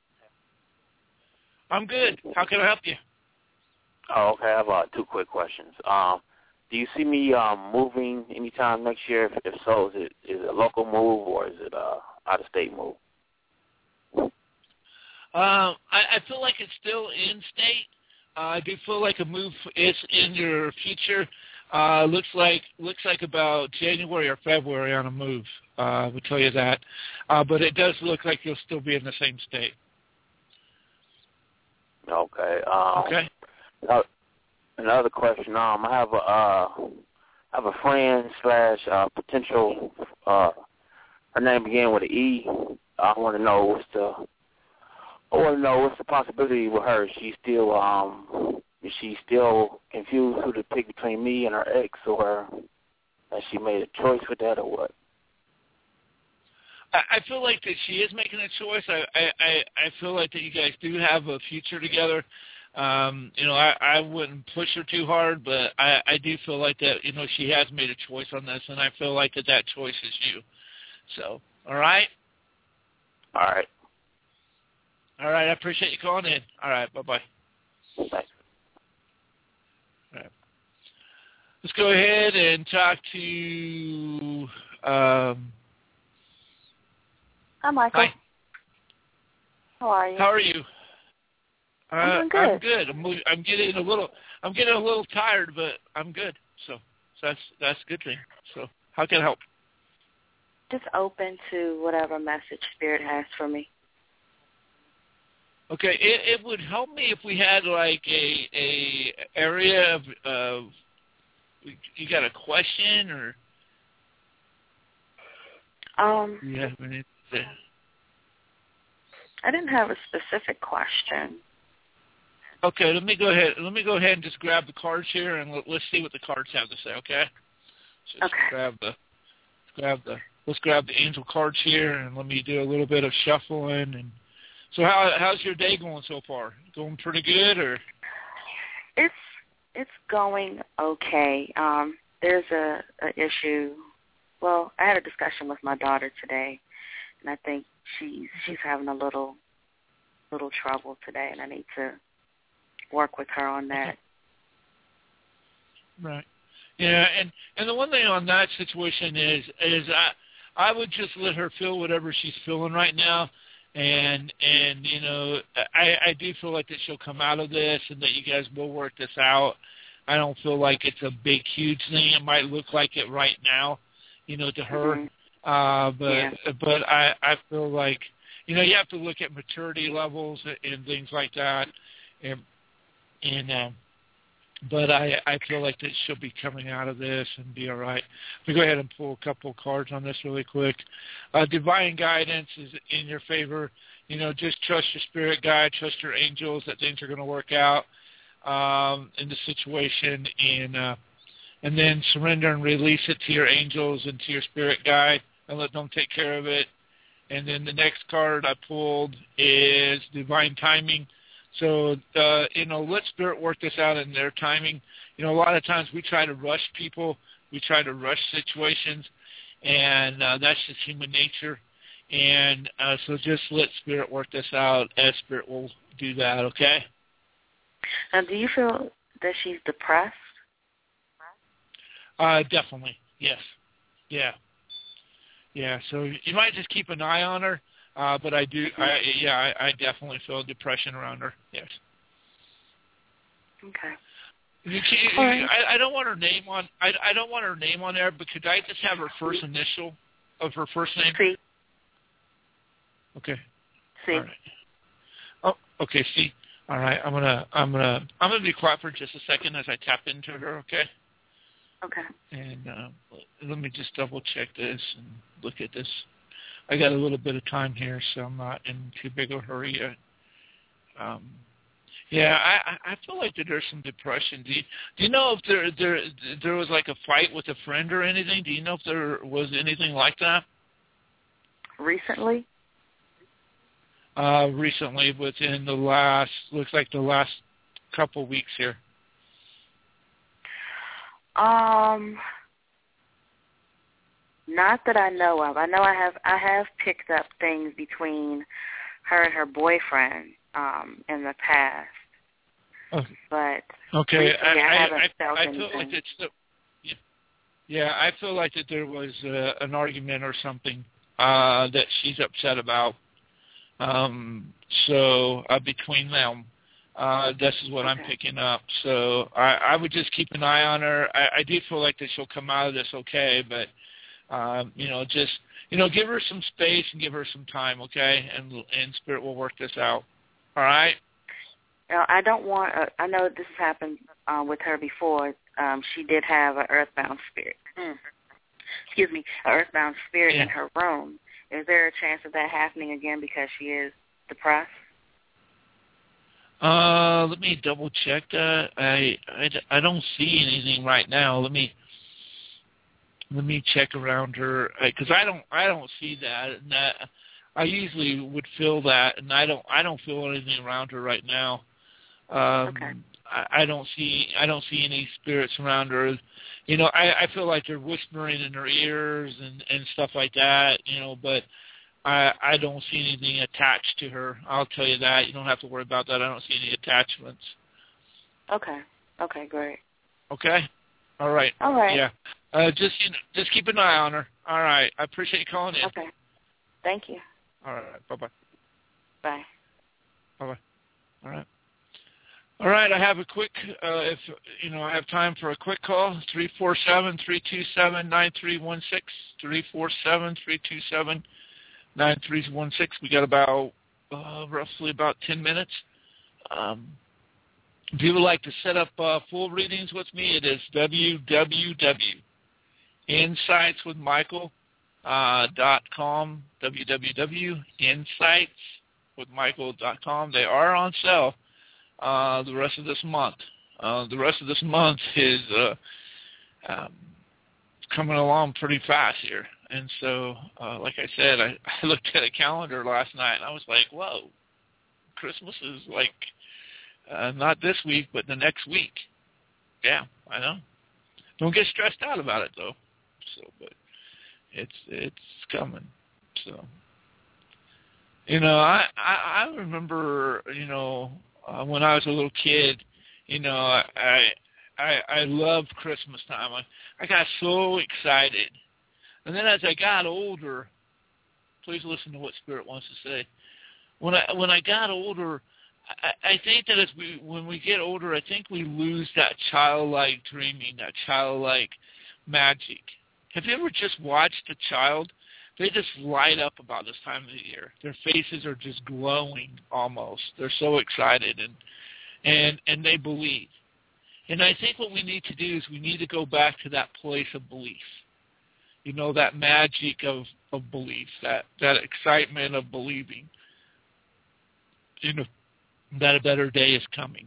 I'm good. How can I help you? Oh, okay. I have uh, two quick questions. Um, do you see me um, moving anytime next year? If, if so, is it is it a local move or is it a out-of-state move? Um, I, I feel like it's still in state. Uh, I do feel like a move is in your future. Uh, looks like looks like about January or February on a move. Uh, I would tell you that, uh, but it does look like you'll still be in the same state. Okay. Um, okay. Uh, another question. Um, I have a uh, I have a friend slash uh, potential. Uh, her name began with an E. I want to know what's the. I want to know what's the possibility with her. She's still um. Is she still confused who to pick between me and her ex, or has she made a choice with that, or what? I, I feel like that she is making a choice. I, I, I feel like that you guys do have a future together. Um, you know, I, I wouldn't push her too hard, but I, I do feel like that, you know, she has made a choice on this, and I feel like that that choice is you. So, all right? All right. All right, I appreciate you calling in. All right, bye-bye. Thanks. All right. Let's go ahead and talk to... Um, Hi, Michael. Hi. How are you? How are you? Uh, I'm doing good. I'm good. I'm, I'm getting a little. I'm getting a little tired, but I'm good. So, so that's that's a good thing. So, how can I help? Just open to whatever message Spirit has for me. Okay, it, it would help me if we had like a a area of. of you got a question or? Um. You have any? I didn't have a specific question. Okay, let me go ahead. Let me go ahead and just grab the cards here, and let, let's see what the cards have to say. Okay. So okay. Let's grab the, let's grab the, let's grab the angel cards here, and let me do a little bit of shuffling. And so, how how's your day going so far? Going pretty good, or? It's it's going okay. Um, there's a, a issue. Well, I had a discussion with my daughter today, and I think she's she's having a little little trouble today, and I need to work with her on that. Right. Yeah, and, and the one thing on that situation is is I I would just let her feel whatever she's feeling right now, and and you know I I do feel like that she'll come out of this and that you guys will work this out. I don't feel like it's a big huge thing. It might look like it right now, you know, to her, mm-hmm. uh, but yeah. but I I feel like you know you have to look at maturity levels and things like that, and and. Um, But I, I feel like that she'll be coming out of this and be all right. Let me go ahead and pull a couple of cards on this really quick. Uh, divine guidance is in your favor. You know, just trust your spirit guide, trust your angels that things are going to work out um, in the situation, and uh, and then surrender and release it to your angels and to your spirit guide and let them take care of it. And then the next card I pulled is divine timing. So, uh, you know, let Spirit work this out in their timing. You know, a lot of times we try to rush people. We try to rush situations, and uh, that's just human nature. And uh, so just let Spirit work this out as Spirit will do that, okay? Now, do you feel that she's depressed? Uh, definitely, yes. Yeah. Yeah, so you might just keep an eye on her. Uh, but I do, I, yeah, I, I definitely feel depression around her. Yes. Okay. You can't, right. I, I don't want her name on. I, I don't want her name on there, but could I just have her first initial of her first name? C. Okay. C. All right. Oh, okay. C. All right. I'm gonna, I'm gonna, I'm gonna be quiet for just a second as I tap into her. Okay. Okay. And uh, let me just double check this and look at this. I got a little bit of time here, so I'm not in too big a hurry yet. Um, yeah, I, I feel like that there's some depression. Do you, do you know if there there there was like a fight with a friend or anything? Do you know if there was anything like that? Recently? Uh, recently, within the last, looks like the last couple weeks here. Um... Not that I know of. I know I have I have picked up things between her and her boyfriend um, in the past. Oh. But okay, I, I, I haven't I, felt I anything. feel like it's the, yeah, yeah, I feel like that there was uh, an argument or something uh, that she's upset about. Um, so uh, between them, uh, this is what okay. I'm picking up. So I, I would just keep an eye on her. I, I do feel like that she'll come out of this okay, but. Um, you know, just, you know, give her some space and give her some time, okay? And and Spirit will work this out. All right? Now, I don't want, uh, I know this has happened uh, with her before. Um, she did have an earthbound spirit. Mm. Excuse me, an earthbound spirit yeah. in her room. Is there a chance of that happening again because she is depressed? Uh, let me double check that. I, I, I don't see anything right now. Let me... Let me check around her because I don't I don't see that, and that I usually would feel that, and I don't I don't feel anything around her right now. Um, okay. I, I don't see I don't see any spirits around her. You know, I, I feel like they're whispering in her ears and, and stuff like that. You know, but I I don't see anything attached to her. I'll tell you that. You don't have to worry about that. I don't see any attachments. Okay. Okay. Great. Okay. All right. All right. Yeah. Uh, just you know, just keep an eye on her. All right. I appreciate you calling in. Okay. Thank you. All right. Bye bye. Bye. Bye bye. All right. All right. I have a quick. Uh, if you know, I have time for a quick call. Three four seven three two seven nine three one six. Three four seven three two seven nine three one six. We got about uh, roughly about ten minutes. Um, if you would like to set up uh, full readings with me, it is w w w dot insights with michael dot com, w w w dot insights with michael dot com. They are on sale uh, the rest of this month. Uh, the rest of this month is uh, um, coming along pretty fast here. And so, uh, like I said, I, I looked at a calendar last night, and I was like, whoa, Christmas is like uh, not this week, but the next week. Yeah, I know. Don't get stressed out about it, though. So, but it's it's coming. So, you know, I, I, I remember, you know, uh, when I was a little kid, you know, I I, I loved Christmas time. I, I got so excited. And then as I got older, please listen to what Spirit wants to say. When I when I got older, I, I think that as we when we get older, I think we lose that childlike dreaming, that childlike magic. Have you ever just watched a child? They just light up about this time of the year. Their faces are just glowing almost. They're so excited and and and they believe. And I think what we need to do is we need to go back to that place of belief. You know, that magic of, of belief, that, that excitement of believing, you know, that a better day is coming.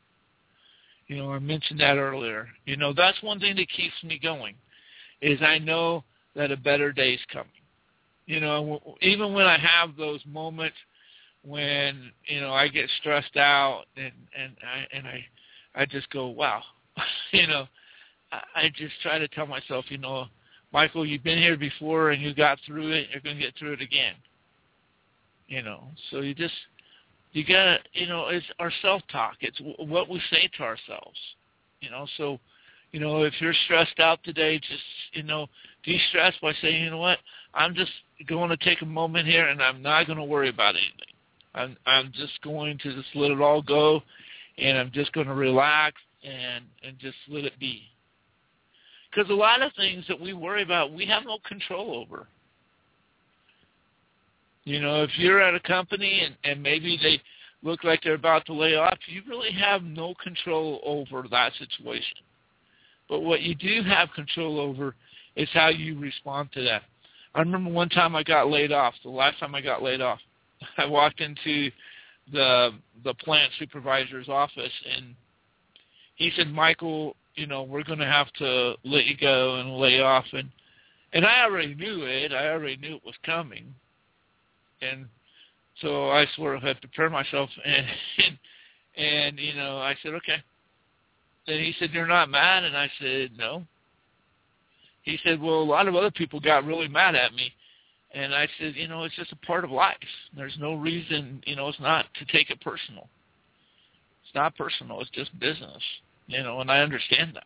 You know, I mentioned that earlier. You know, that's one thing that keeps me going, is I know that a better day is coming. You know, even when I have those moments when, you know, I get stressed out and, and I and I I just go, wow. you know, I, I just try to tell myself, you know, Michael, you've been here before and you got through it. You're going to get through it again. You know, so you just, you got to, you know, it's our self-talk. It's what we say to ourselves. You know, so, you know, if you're stressed out today, just, you know, de-stress by saying, you know what, I'm just going to take a moment here and I'm not going to worry about anything. I'm, I'm just going to just let it all go, and I'm just going to relax and, and just let it be. Because a lot of things that we worry about, we have no control over. You know, if you're at a company and, and maybe they look like they're about to lay off, you really have no control over that situation. But what you do have control over is how you respond to that. I remember one time I got laid off, the last time I got laid off. I walked into the the plant supervisor's office, and he said, Michael, you know, we're going to have to let you go and lay off. And, and I already knew it. I already knew it was coming. And so I sort of had prepared myself. And, and, and, you know, I said, okay. Then he said, you're not mad? And I said, no. He said, well, a lot of other people got really mad at me. And I said, you know, it's just a part of life. There's no reason, you know, it's not to take it personal. It's not personal. It's just business. You know, and I understand that.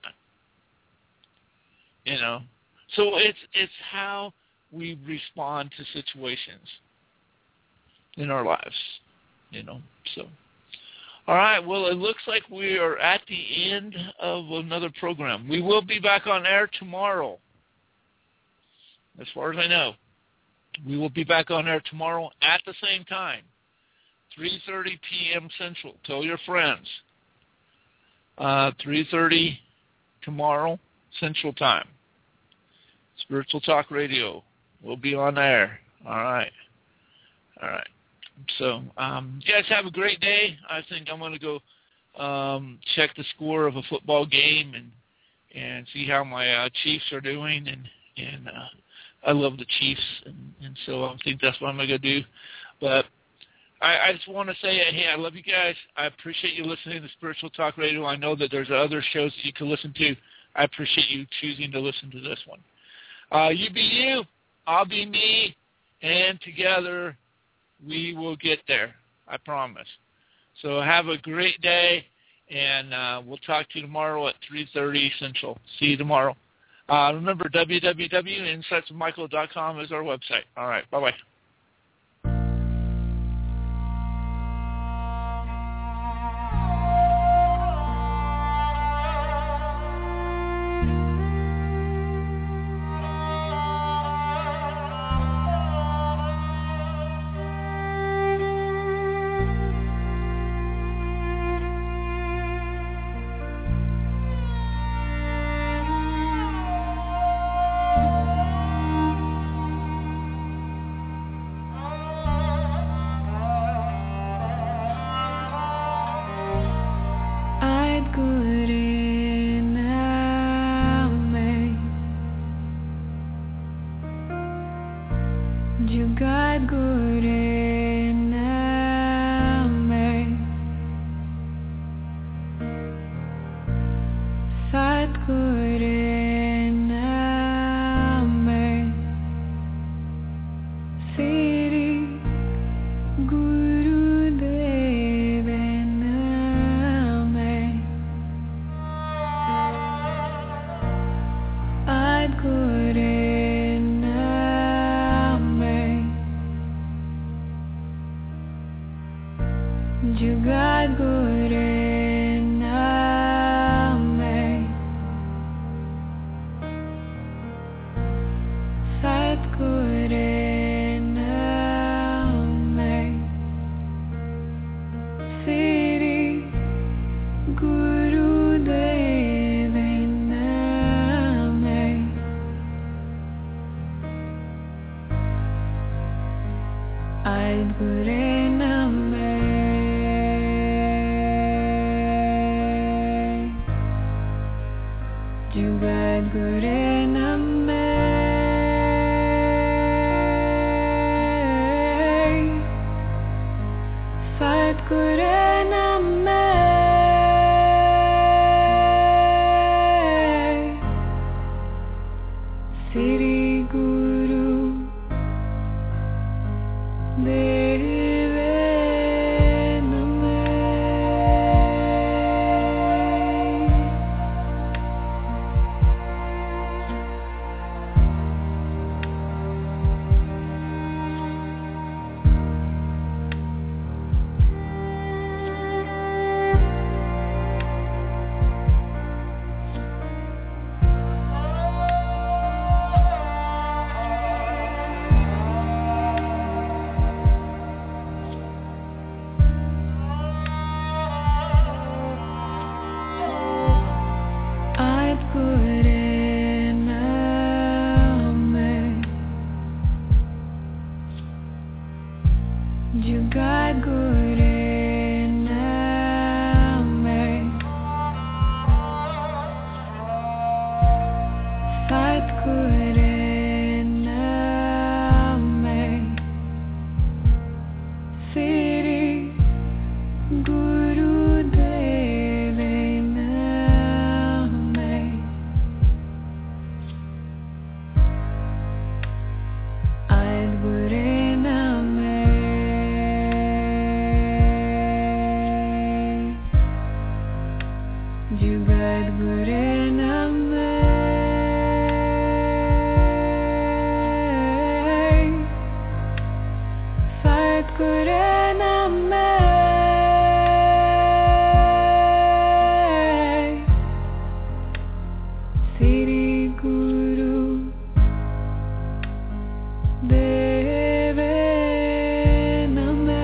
You know, so it's it's how we respond to situations in our lives. You know, so all right. Well, it looks like we are at the end of another program. We will be back on air tomorrow, as far as I know. We will be back on air tomorrow at the same time, three thirty p.m. Central. Tell your friends. Uh, three thirty tomorrow, Central Time. Spiritual Talk Radio will be on air. All right. All right. So um, you guys have a great day. I think I'm going to go um, check the score of a football game and and see how my uh, Chiefs are doing. And, and uh, I love the Chiefs, and, and so I think that's what I'm going to do. But I, I just want to say, hey, I love you guys. I appreciate you listening to Spiritual Talk Radio. I know that there's other shows you can listen to. I appreciate you choosing to listen to this one. Uh, you be you, I'll be me, and together we will get there. I promise. So have a great day, and uh, we'll talk to you tomorrow at three thirty Central. See you tomorrow. Uh, remember, w w w dot insights of michael dot com is our website. All right, bye-bye. Jugat Gure Name Sat Gure Name Siri Guru Deve Name Ad Gure Jugat Gure Name Sat Gure Name Siri Guru Deve Name Ad Gure Name Jugat Gure Name Sat Gure Name Siri Guru Deve Ad Gure Name Jugat Gure Name Sat Gure Name Siri Guru Deve Name Ad Gure Name Jugat Gure Name Sat Gure Name Siri Guru Deve Name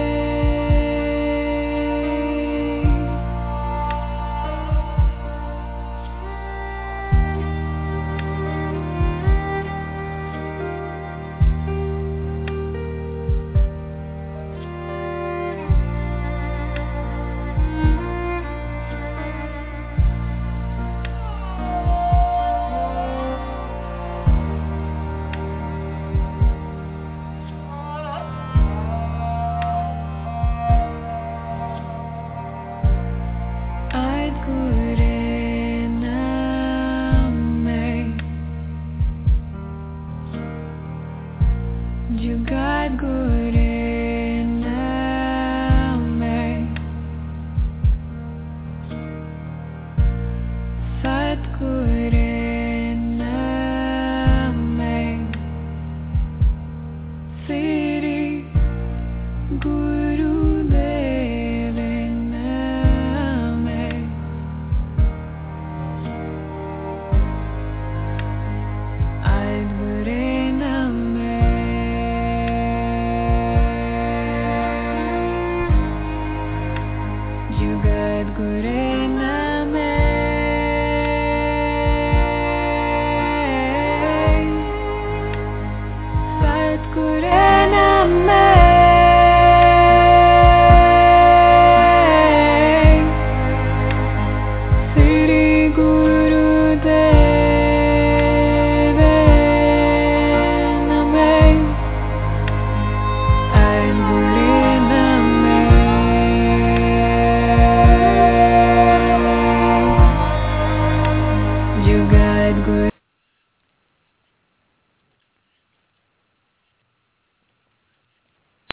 Ad Gure Name Jugat Gure